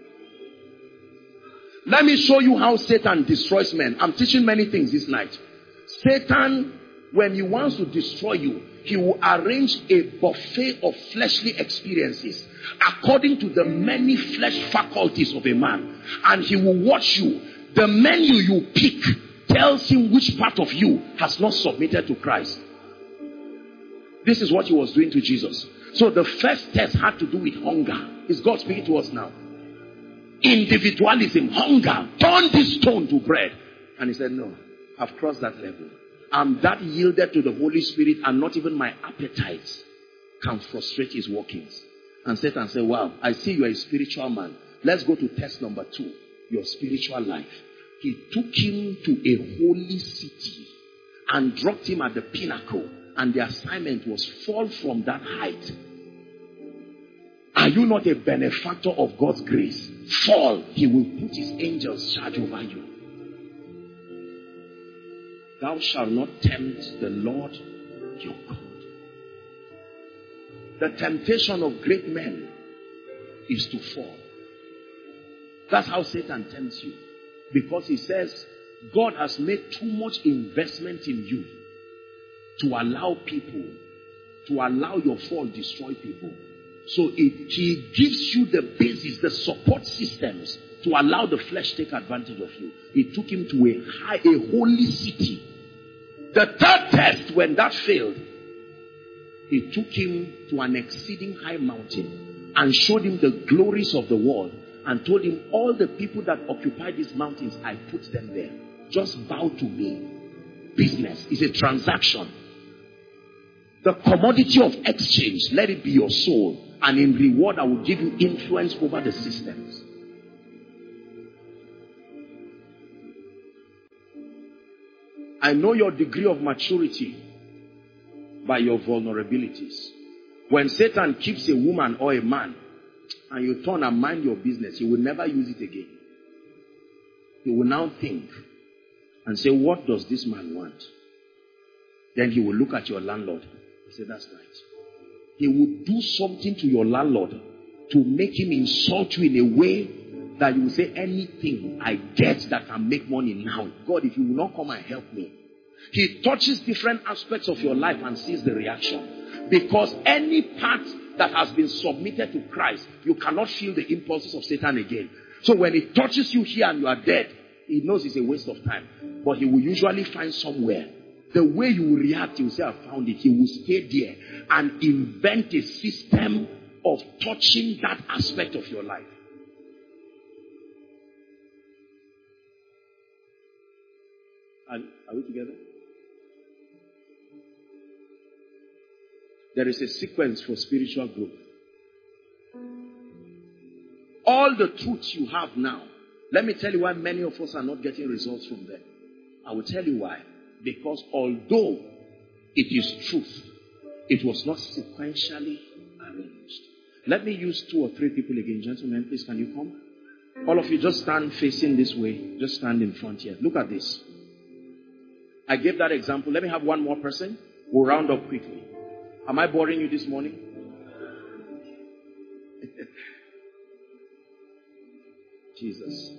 Let me show you how Satan destroys men. I'm teaching many things this night. Satan, when he wants to destroy you, he will arrange a buffet of fleshly experiences according to the many flesh faculties of a man. And he will watch you. The menu you pick tells him which part of you has not submitted to Christ. This is what he was doing to Jesus. So the first test had to do with hunger. Is God speaking to us now? Individualism, hunger. Turn this stone to bread. And he said, no, I've crossed that level. I'm that yielded to the Holy Spirit, and not even my appetites can frustrate his workings. And Satan said, wow, I see you're a spiritual man. Let's go to test number two, your spiritual life. He took him to a holy city and dropped him at the pinnacle. And the assignment was fall from that height. Are you not a benefactor of God's grace? Fall. He will put his angels charge over you. Thou shalt not tempt the Lord your God. The temptation of great men is to fall. That's how Satan tempts you. Because he says, God has made too much investment in you to allow people, to allow your fall destroy people. So it, he gives you the basis, the support systems to allow the flesh take advantage of you. He took him to a high, a holy city. The third test, when that failed, he took him to an exceeding high mountain and showed him the glories of the world and told him, all the people that occupy these mountains, I put them there. Just bow to me. Business is a transaction. The commodity of exchange, let it be your soul. And in reward, I will give you influence over the systems. I know your degree of maturity by your vulnerabilities. When Satan keeps a woman or a man and you turn and mind your business, he will never use it again. He will now think and say, what does this man want? Then he will look at your landlord and say, that's right. He will do something to your landlord to make him insult you in a way that you will say, anything I get that can make money now, God, if you will not come and help me. He touches different aspects of your life and sees the reaction. Because any part that has been submitted to Christ, you cannot feel the impulses of Satan again. So when he touches you here and you are dead, he knows it's a waste of time. But he will usually find somewhere. The way you will react, he will say, I found it. He will stay there and invent a system of touching that aspect of your life. And are we together? There is a sequence for spiritual growth. All the truths you have now, let me tell you why many of us are not getting results from them. I will tell you why. Because although it is truth, it was not sequentially arranged. Let me use two or three people again. Gentlemen, please, can you come? All of you just stand facing this way. Just stand in front here. Look at this. I gave that example. Let me have one more person. We'll round up quickly. Am I boring you this morning? Jesus.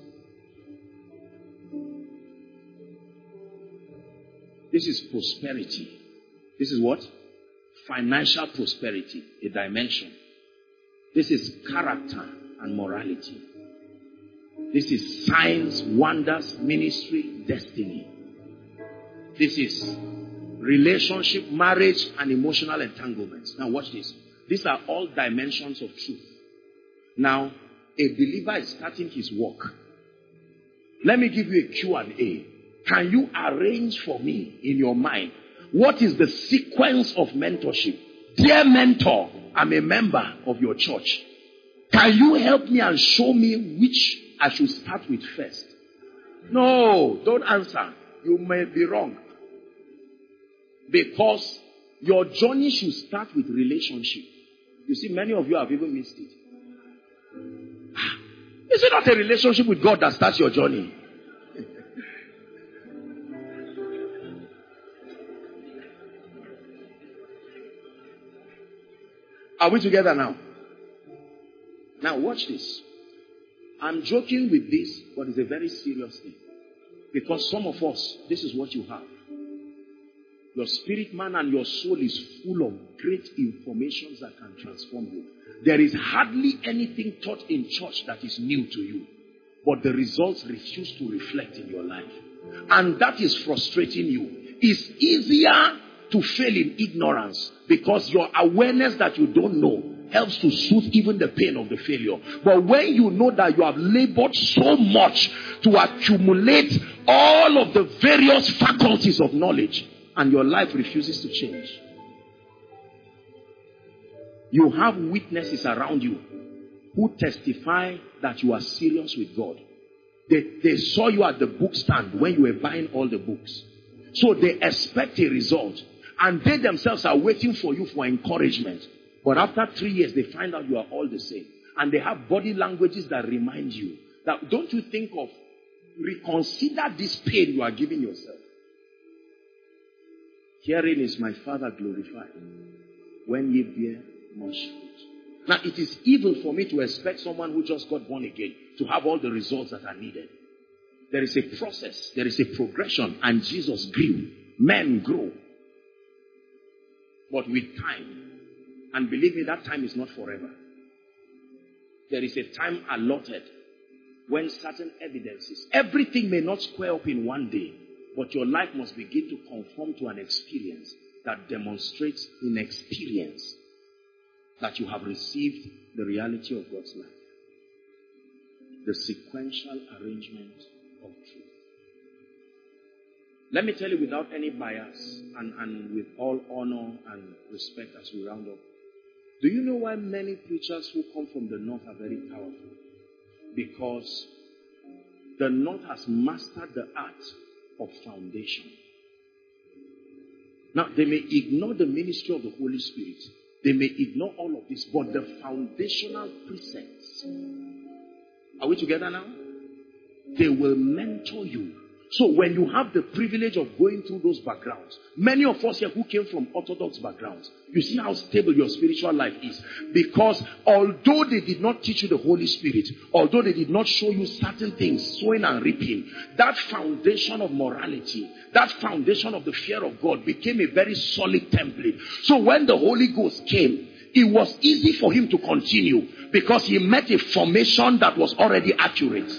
This is prosperity. This is what? Financial prosperity, a dimension. This is character and morality. This is signs, wonders, ministry, destiny. This is relationship, marriage, and emotional entanglements. Now watch this. These are all dimensions of truth. Now, a believer is starting his work. Let me give you a Q and A. Can you arrange for me in your mind what is the sequence of mentorship? Dear mentor, I'm a member of your church. Can you help me and show me which I should start with first? No, don't answer. You may be wrong. Because your journey should start with relationship. You see, many of you have even missed it. Is it not a relationship with God that starts your journey? Are we together now? Now watch this. I'm joking with this, but it's a very serious thing. Because some of us, this is what you have. Your spirit man and your soul is full of great information that can transform you. There is hardly anything taught in church that is new to you. But the results refuse to reflect in your life. And that is frustrating you. It's easier to fail in ignorance because your awareness that you don't know helps to soothe even the pain of the failure. But when you know that you have labored so much to accumulate all of the various faculties of knowledge and your life refuses to change, you have witnesses around you who testify that you are serious with God. They, they saw you at the book stand when you were buying all the books. So they expect a result. And they themselves are waiting for you for encouragement. But after three years, they find out you are all the same. And they have body languages that remind you that, don't you think of, reconsider this pain you are giving yourself. Herein is my Father glorified, when ye bear much fruit. Now, it is evil for me to expect someone who just got born again to have all the results that are needed. There is a process, there is a progression, and Jesus grew. Men grow. But with time, and believe me, that time is not forever. There is a time allotted when certain evidences, everything may not square up in one day, but your life must begin to conform to an experience that demonstrates in experience that you have received the reality of God's life. The sequential arrangement of truth. Let me tell you without any bias and, and with all honor and respect as we round up. Do you know why many preachers who come from the north are very powerful? Because the north has mastered the art of foundation. Now, they may ignore the ministry of the Holy Spirit. They may ignore all of this, but the foundational precepts. Are we together now? They will mentor you. So when you have the privilege of going through those backgrounds, many of us here who came from orthodox backgrounds, you see how stable your spiritual life is. Because although they did not teach you the Holy Spirit, although they did not show you certain things, sowing and reaping, that foundation of morality, that foundation of the fear of God became a very solid template. So when the Holy Ghost came, it was easy for him to continue because he met a formation that was already accurate.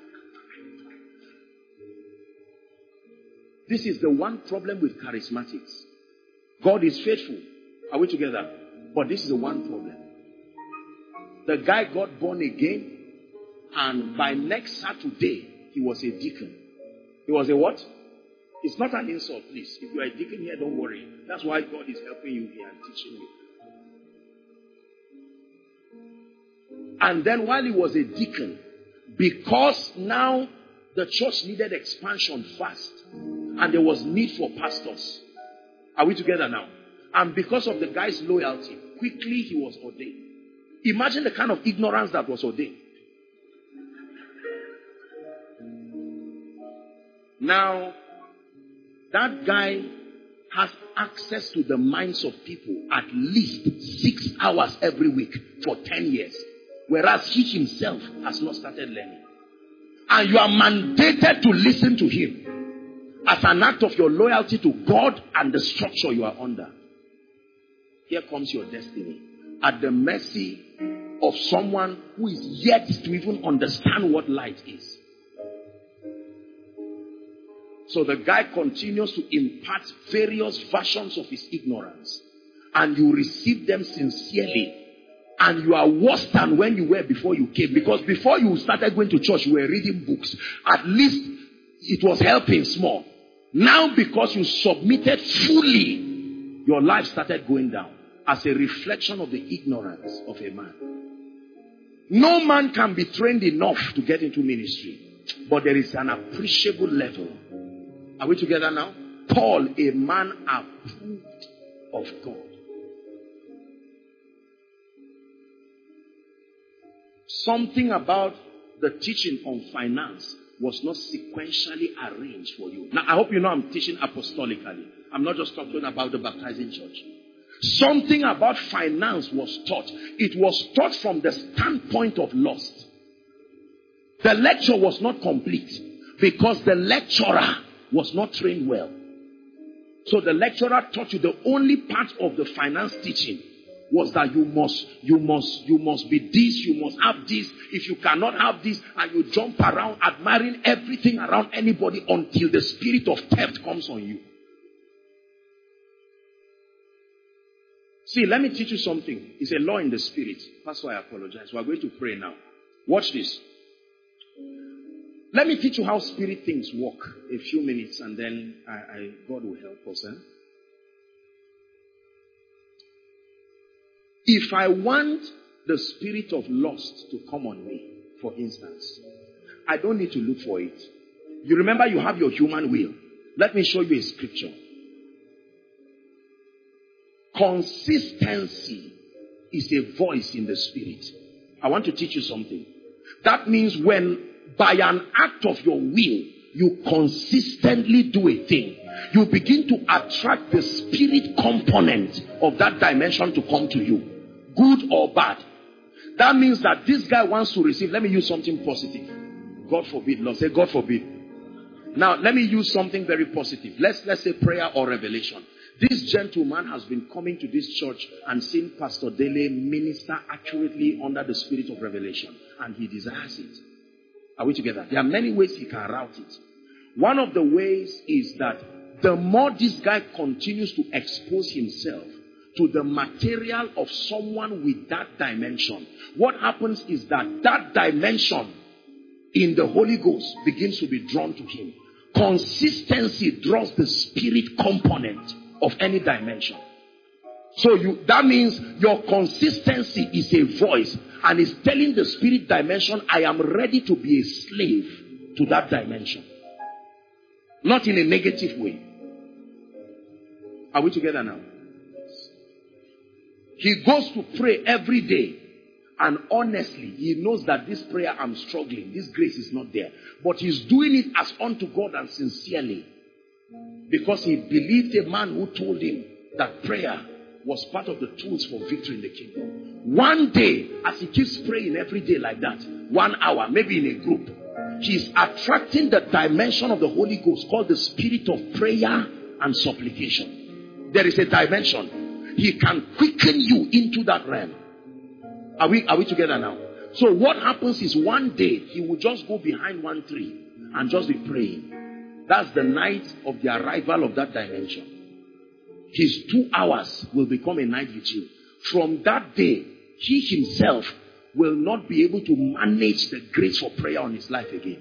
This is the one problem with charismatics. God is faithful. Are we together? But this is the one problem. The guy got born again, and by next Saturday, he was a deacon. He was a what? It's not an insult, please. If you are a deacon here, don't worry. That's why God is helping you here and teaching you. And then while he was a deacon, because now the church needed expansion fast, and there was need for pastors. Are we together now? And because of the guy's loyalty, quickly he was ordained. Imagine the kind of ignorance that was ordained. Now, that guy has access to the minds of people at least six hours every week for ten years. Whereas he himself has not started learning. And you are mandated to listen to him as an act of your loyalty to God and the structure you are under. Here comes your destiny. At the mercy of someone who is yet to even understand what light is. So the guy continues to impart various versions of his ignorance. And you receive them sincerely. And you are worse than when you were before you came. Because before you started going to church, you were reading books. At least it was helping small. Now because you submitted fully, your life started going down. As a reflection of the ignorance of a man. No man can be trained enough to get into ministry. But there is an appreciable level. Are we together now? Paul, a man approved of God. Something about the teaching on finance was not sequentially arranged for you. Now, I hope you know I'm teaching apostolically. I'm not just talking about the baptizing church. Something about finance was taught. It was taught from the standpoint of lust. The lecture was not complete because the lecturer was not trained well. So the lecturer taught you the only part of the finance teaching was that you must, you must, you must be this, you must have this. If you cannot have this, and you jump around admiring everything around anybody until the spirit of theft comes on you. See, let me teach you something. It's a law in the spirit. Pastor, I apologize. We are going to pray now. Watch this. Let me teach you how spirit things work. A few minutes, and then I, I, God will help us. Eh? If I want the spirit of lust to come on me, for instance, I don't need to look for it. You remember you have your human will. Let me show you a scripture. Consistency is a voice in the spirit. I want to teach you something. That means when by an act of your will, you consistently do a thing, you begin to attract the spirit component of that dimension to come to you. Good or bad. That means that this guy wants to receive. Let me use something positive. God forbid. Lord, say God forbid. Now, let me use something very positive. Let's, let's say prayer or revelation. This gentleman has been coming to this church and seen Pastor Dele minister accurately under the spirit of revelation. And he desires it. Are we together? There are many ways he can route it. One of the ways is that the more this guy continues to expose himself to the material of someone with that dimension, what happens is that that dimension in the Holy Ghost begins to be drawn to him. Consistency draws the spirit component of any dimension. So you, that means your consistency is a voice and is telling the spirit dimension, I am ready to be a slave to that dimension. Not in a negative way. Are we together now? He goes to pray every day. And honestly, he knows that this prayer I'm struggling. This grace is not there. But he's doing it as unto God and sincerely. Because he believed a man who told him that prayer was part of the tools for victory in the kingdom. One day, as he keeps praying every day like that, one hour, maybe in a group, he's attracting the dimension of the Holy Ghost called the spirit of prayer and supplication. There is a dimension. He can quicken you into that realm. Are we, are we together now? So what happens is one day he will just go behind one tree and just be praying. That's the night of the arrival of that dimension. His two hours will become a night vigil. From that day, he himself will not be able to manage the grace for prayer on his life again.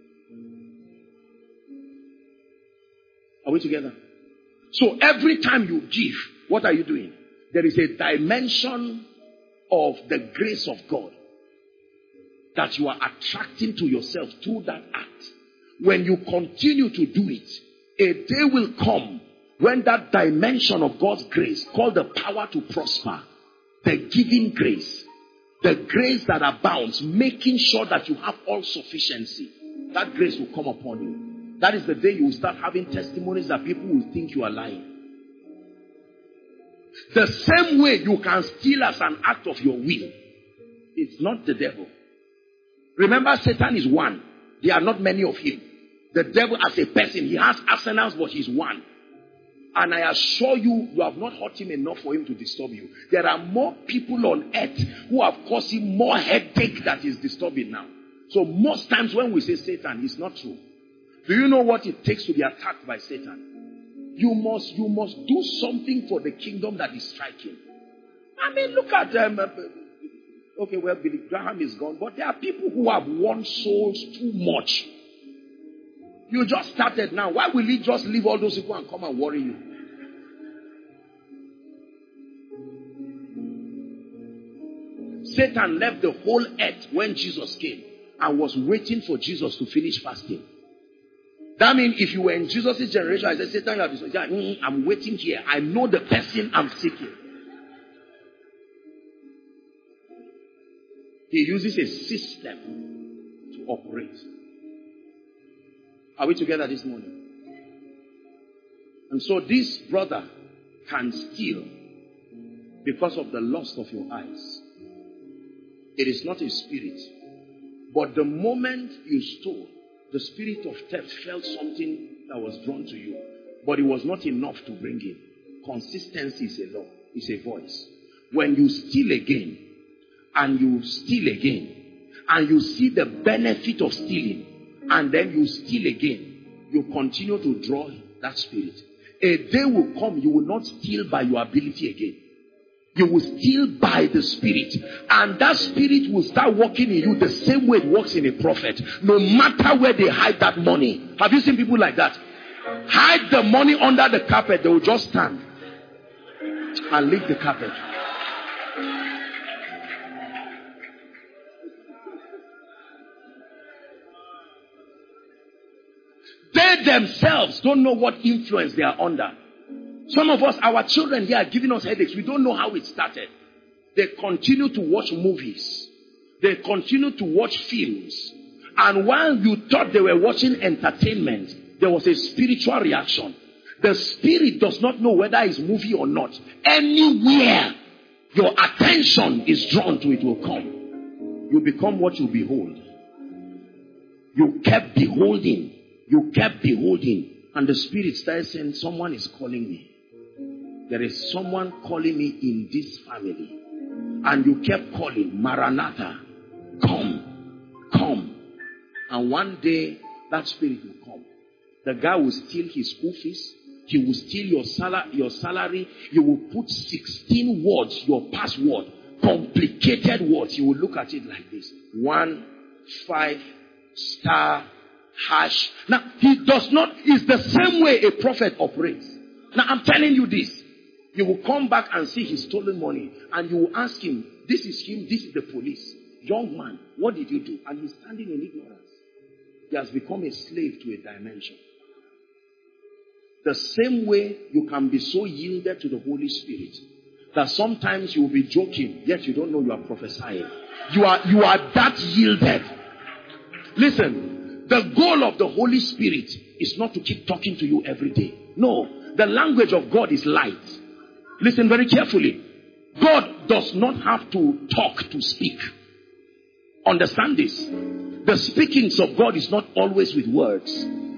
Are we together? So every time you give, what are you doing? There is a dimension of the grace of God that you are attracting to yourself through that act. When you continue to do it, a day will come when that dimension of God's grace, called the power to prosper, the giving grace, the grace that abounds, making sure that you have all sufficiency, that grace will come upon you. That is the day you will start having testimonies that people will think you are lying. The same way you can steal as an act of your will. It's not the devil. Remember, Satan is one. There are not many of him. The devil as a person, he has arsenals, but he's one. And I assure you, you have not hurt him enough for him to disturb you. There are more people on earth who have caused him more headache that is disturbing now. So most times when we say Satan, it's not true. Do you know what it takes to be attacked by Satan? You must, you must do something for the kingdom that is striking. I mean, look at them. Um, okay, well, Billy Graham is gone, but there are people who have won souls too much. You just started now. Why will he just leave all those people and come and worry you? Satan left the whole earth when Jesus came and was waiting for Jesus to finish fasting. That means if you were in Jesus' generation, I said, Satan, you have this. Mm, I'm waiting here. I know the person I'm seeking. He uses a system to operate. Are we together this morning? And so this brother can steal because of the lust of your eyes. It is not a spirit. But the moment you stole, the spirit of theft felt something that was drawn to you. But it was not enough to bring in. Consistency is a law. It's a voice. When you steal again, and you steal again, and you see the benefit of stealing, and then you steal again, you continue to draw that spirit. A day will come, you will not steal by your ability again. You will steal by the spirit. And that spirit will start working in you the same way it works in a prophet. No matter where they hide that money. Have you seen people like that? Hide the money under the carpet. They will just stand and lick the carpet. They themselves don't know what influence they are under. Some of us, our children here are giving us headaches. We don't know how it started. They continue to watch movies. They continue to watch films. And while you thought they were watching entertainment, there was a spiritual reaction. The spirit does not know whether it's movie or not. Anywhere your attention is drawn to, it will come. You become what you behold. You kept beholding. You kept beholding. And the spirit started saying, someone is calling me. There is someone calling me in this family. And you kept calling, Maranatha, come, come. And one day, that spirit will come. The guy will steal his school fees. He will steal your, sal- your salary. You will put sixteen words, your password, complicated words. You will look at it like this. One, five, star, hash. Now, he does not, it's the same way a prophet operates. Now, I'm telling you this. You will come back and see his stolen money. And you will ask him, this is him, this is the police. Young man, what did you do? And he's standing in ignorance. He has become a slave to a dimension. The same way you can be so yielded to the Holy Spirit that sometimes you will be joking, yet you don't know you are prophesying. You are, you are that yielded. Listen, the goal of the Holy Spirit is not to keep talking to you every day. No, the language of God is light. Listen very carefully. God does not have to talk to speak. Understand this. The speakings of God is not always with words.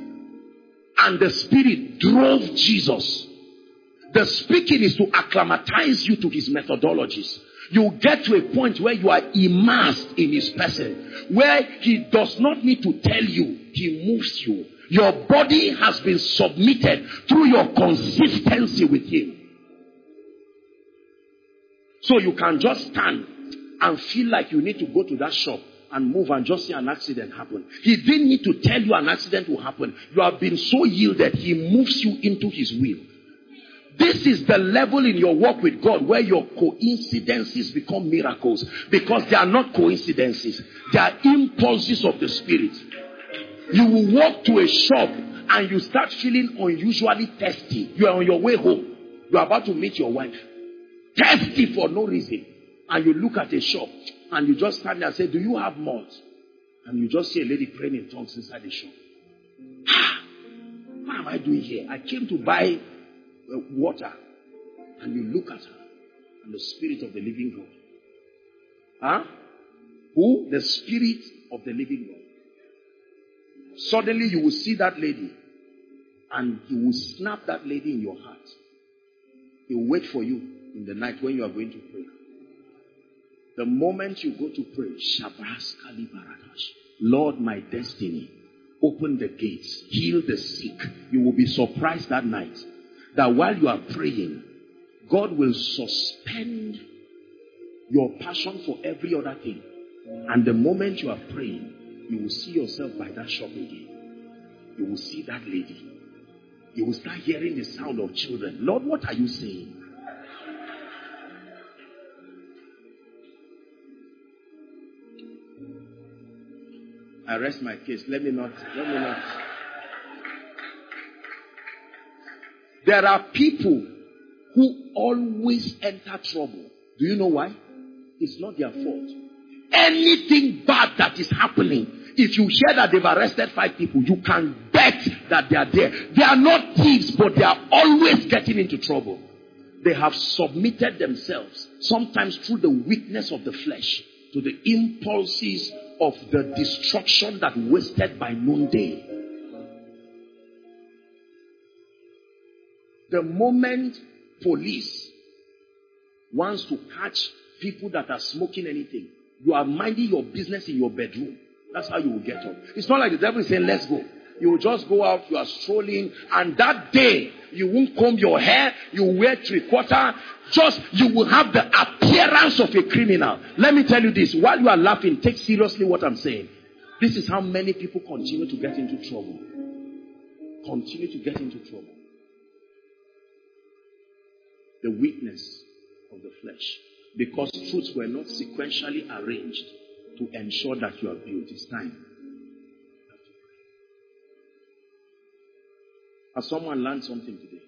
And the Spirit drove Jesus. The speaking is to acclimatize you to his methodologies. You get to a point where you are immersed in his person, where he does not need to tell you, he moves you. Your body has been submitted through your consistency with him. So you can just stand and feel like you need to go to that shop and move and just see an accident happen. He didn't need to tell you an accident will happen. You have been so yielded, he moves you into his will. This is the level in your walk with God where your coincidences become miracles, because they are not coincidences. They are impulses of the Spirit. You will walk to a shop and you start feeling unusually thirsty. You are on your way home. You are about to meet your wife. Thirsty for no reason. And you look at a shop and you just stand there and say, do you have malt? And you just see a lady praying in tongues inside the shop. Ah, what am I doing here? I came to buy uh, water. And you look at her and the Spirit of the living God. Huh? Who? The Spirit of the living God. Suddenly you will see that lady And he will snap that lady in your heart. He will wait for you in the night when you are going to pray. The moment you go to pray, Lord, my destiny, open the gates, heal the sick. You will be surprised that night that while you are praying, God will suspend your passion for every other thing. And the moment you are praying, you will see yourself by that shop again. You will see that lady. You will start hearing the sound of children. Lord, what are you saying? I rest my case. Let me not. Let me not. There are people who always enter trouble. Do you know why? It's not their fault. Anything bad that is happening, if you hear that they've arrested five people, you can bet that they are there. They are not thieves, but they are always getting into trouble. They have submitted themselves, sometimes through the weakness of the flesh, to the impulses of the destruction that wasted by noonday. The moment police wants to catch people that are smoking anything, you are minding your business in your bedroom. That's how you will get up. It's not like the devil is saying, let's go. You will just go out, you are strolling, and that day, you won't comb your hair, you wear three-quarter, just, you will have the appearance of a criminal. Let me tell you this, while you are laughing, take seriously what I'm saying. This is how many people continue to get into trouble. Continue to get into trouble. The weakness of the flesh. Because truths were not sequentially arranged to ensure that you are built. It's time. Has someone learned something today?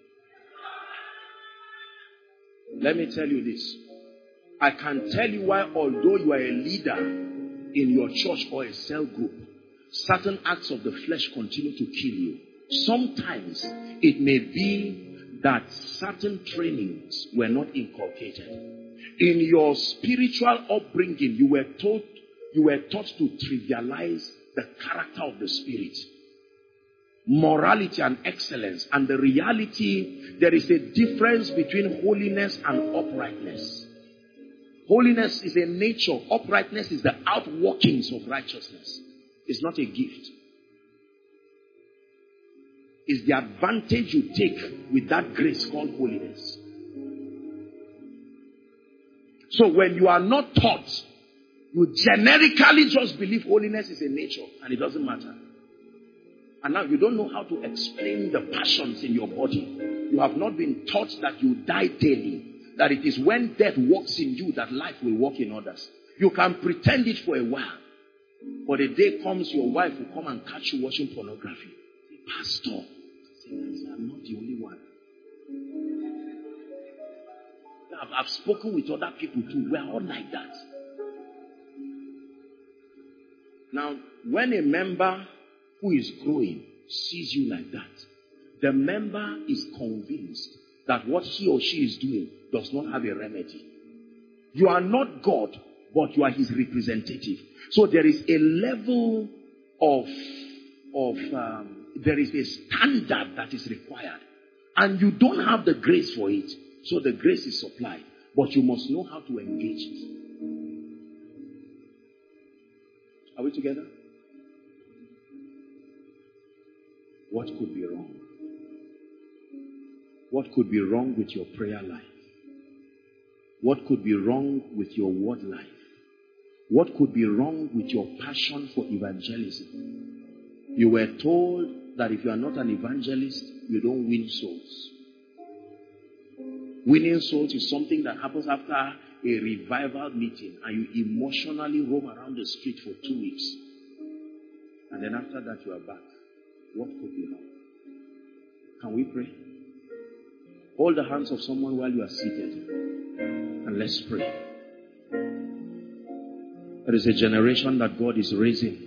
Let me tell you this. I can tell you why, although you are a leader in your church or a cell group, certain acts of the flesh continue to kill you. Sometimes it may be that certain trainings were not inculcated. In your spiritual upbringing, you were taught, you were taught to trivialize the character of the Spirit. Morality and excellence. And the reality, there is a difference between holiness and uprightness. Holiness is a nature. Uprightness is the outworkings of righteousness. It's not a gift. It's the advantage you take with that grace called holiness. So when you are not taught, you generically just believe holiness is a nature and it doesn't matter. And now you don't know how to explain the passions in your body. You have not been taught that you die daily. That it is when death walks in you that life will walk in others. You can pretend it for a while. But a day comes, your wife will come and catch you watching pornography. Pastor, I'm not the only one. I've, I've spoken with other people too. We're all like that. Now, when a member who is growing sees you like that, the member is convinced that what he or she is doing does not have a remedy. You are not God, but you are his representative. So there is a level of, of um, there is a standard that is required. And you don't have the grace for it. So the grace is supplied. But you must know how to engage it. Are we together? What could be wrong? What could be wrong with your prayer life? What could be wrong with your word life? What could be wrong with your passion for evangelism? You were told that if you are not an evangelist, you don't win souls. Winning souls is something that happens after a revival meeting and you emotionally roam around the street for two weeks. And then after that you are back. What could be wrong? Can we pray? Hold the hands of someone while you are seated. And let's pray. There is a generation that God is raising.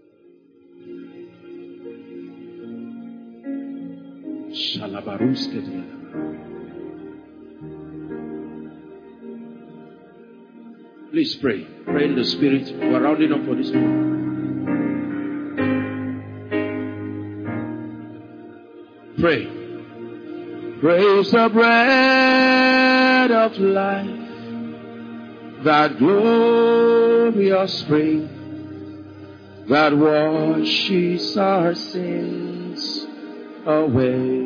Please pray. Pray in the Spirit. We're rounding up for this morning. Pray. Praise the bread of life, that glorious spring that washes our sins away.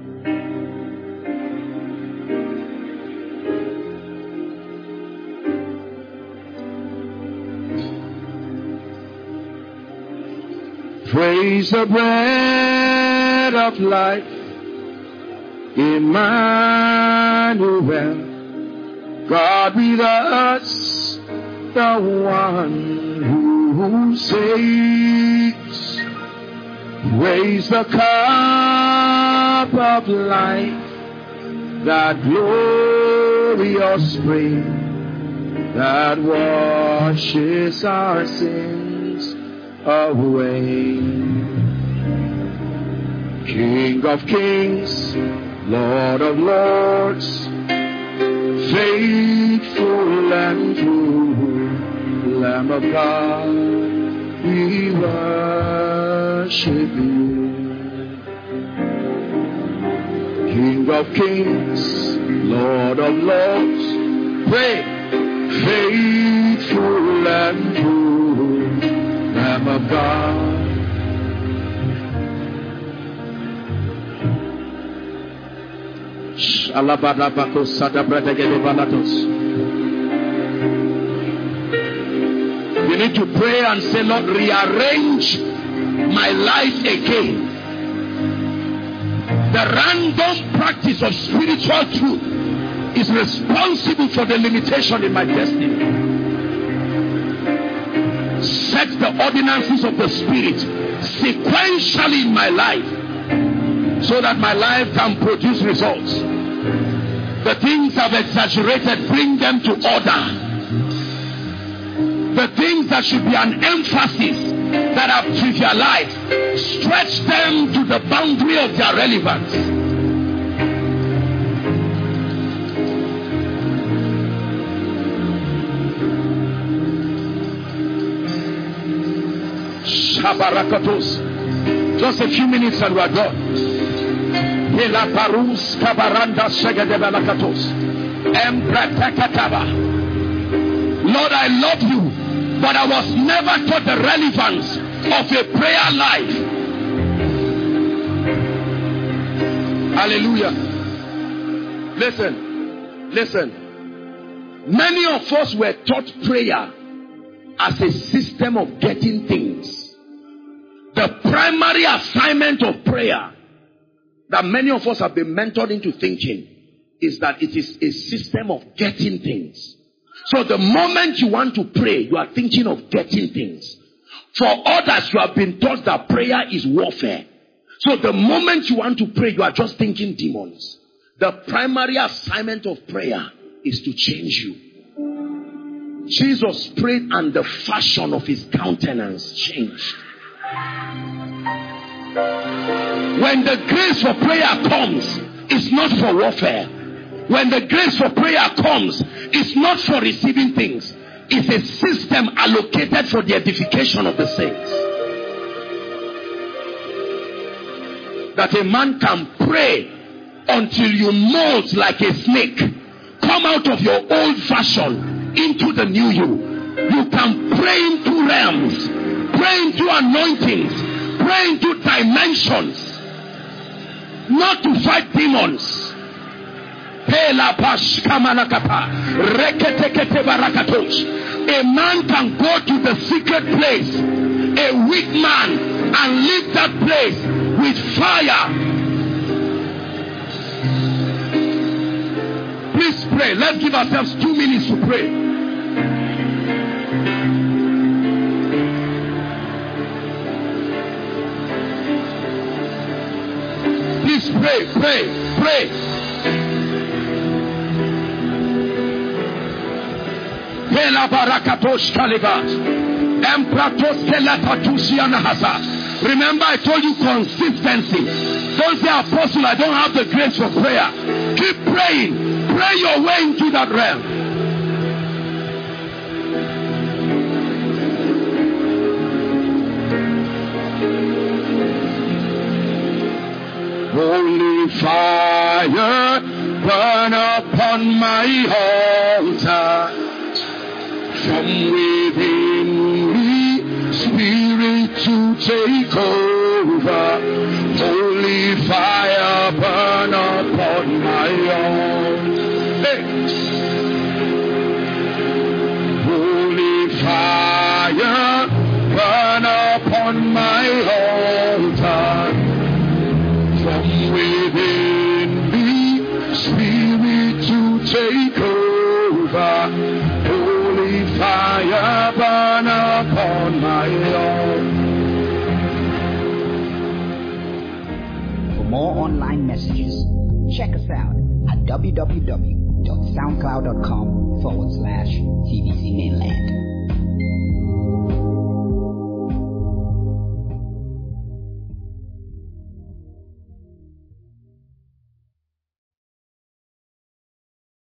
Praise the bread of life, Emmanuel, God with us, the one who saves. Praise the cup of life, that glorious spring that washes our sins away. King of kings, Lord of lords, faithful and true, Lamb of God, we worship you. King of kings, Lord of lords, pray, faithful and true, Lamb of God. You need to pray and say, Lord, rearrange my life again. The random practice of spiritual truth is responsible for the limitation in my destiny. Set the ordinances of the Spirit sequentially in my life, so that my life can produce results. The things I've exaggerated, bring them to order. The things that should be an emphasis that I've trivialized, stretch them to the boundary of their relevance. Shabarakatos. Just a few minutes and we're done. Lord, I love you, but I was never taught the relevance of a prayer life. Hallelujah. Listen, listen. Many of us were taught prayer as a system of getting things. The primary assignment of prayer that many of us have been mentored into thinking is that it is a system of getting things. So the moment you want to pray, you are thinking of getting things. For others, you have been taught that prayer is warfare. So the moment you want to pray, you are just thinking demons. The primary assignment of prayer is to change you. Jesus prayed and the fashion of his countenance changed. When the grace for prayer comes, it's not for warfare. When the grace for prayer comes, it's not for receiving things. It's a system allocated for the edification of the saints. That a man can pray until you mold like a snake. Come out of your old fashion into the new you. You can pray into realms, pray into anointings, pray into dimensions. Not to fight demons. A man can go to the secret place, a weak man, and leave that place with fire. Please pray. Let's give ourselves two minutes to pray. Please pray, pray, pray. Remember, I told you consistency. Don't say, Apostle, I don't have the grace for prayer. Keep praying. Pray your way into that realm. Holy fire, burn upon my altar. From within me, Spirit to take over. Holy fire, burn upon my altar. Hey. Holy fire, burn upon my altar. From within me, Spirit to take over. Holy fire, burn upon my altar. For more online messages, check us out at w w w dot soundcloud dot com forward slash T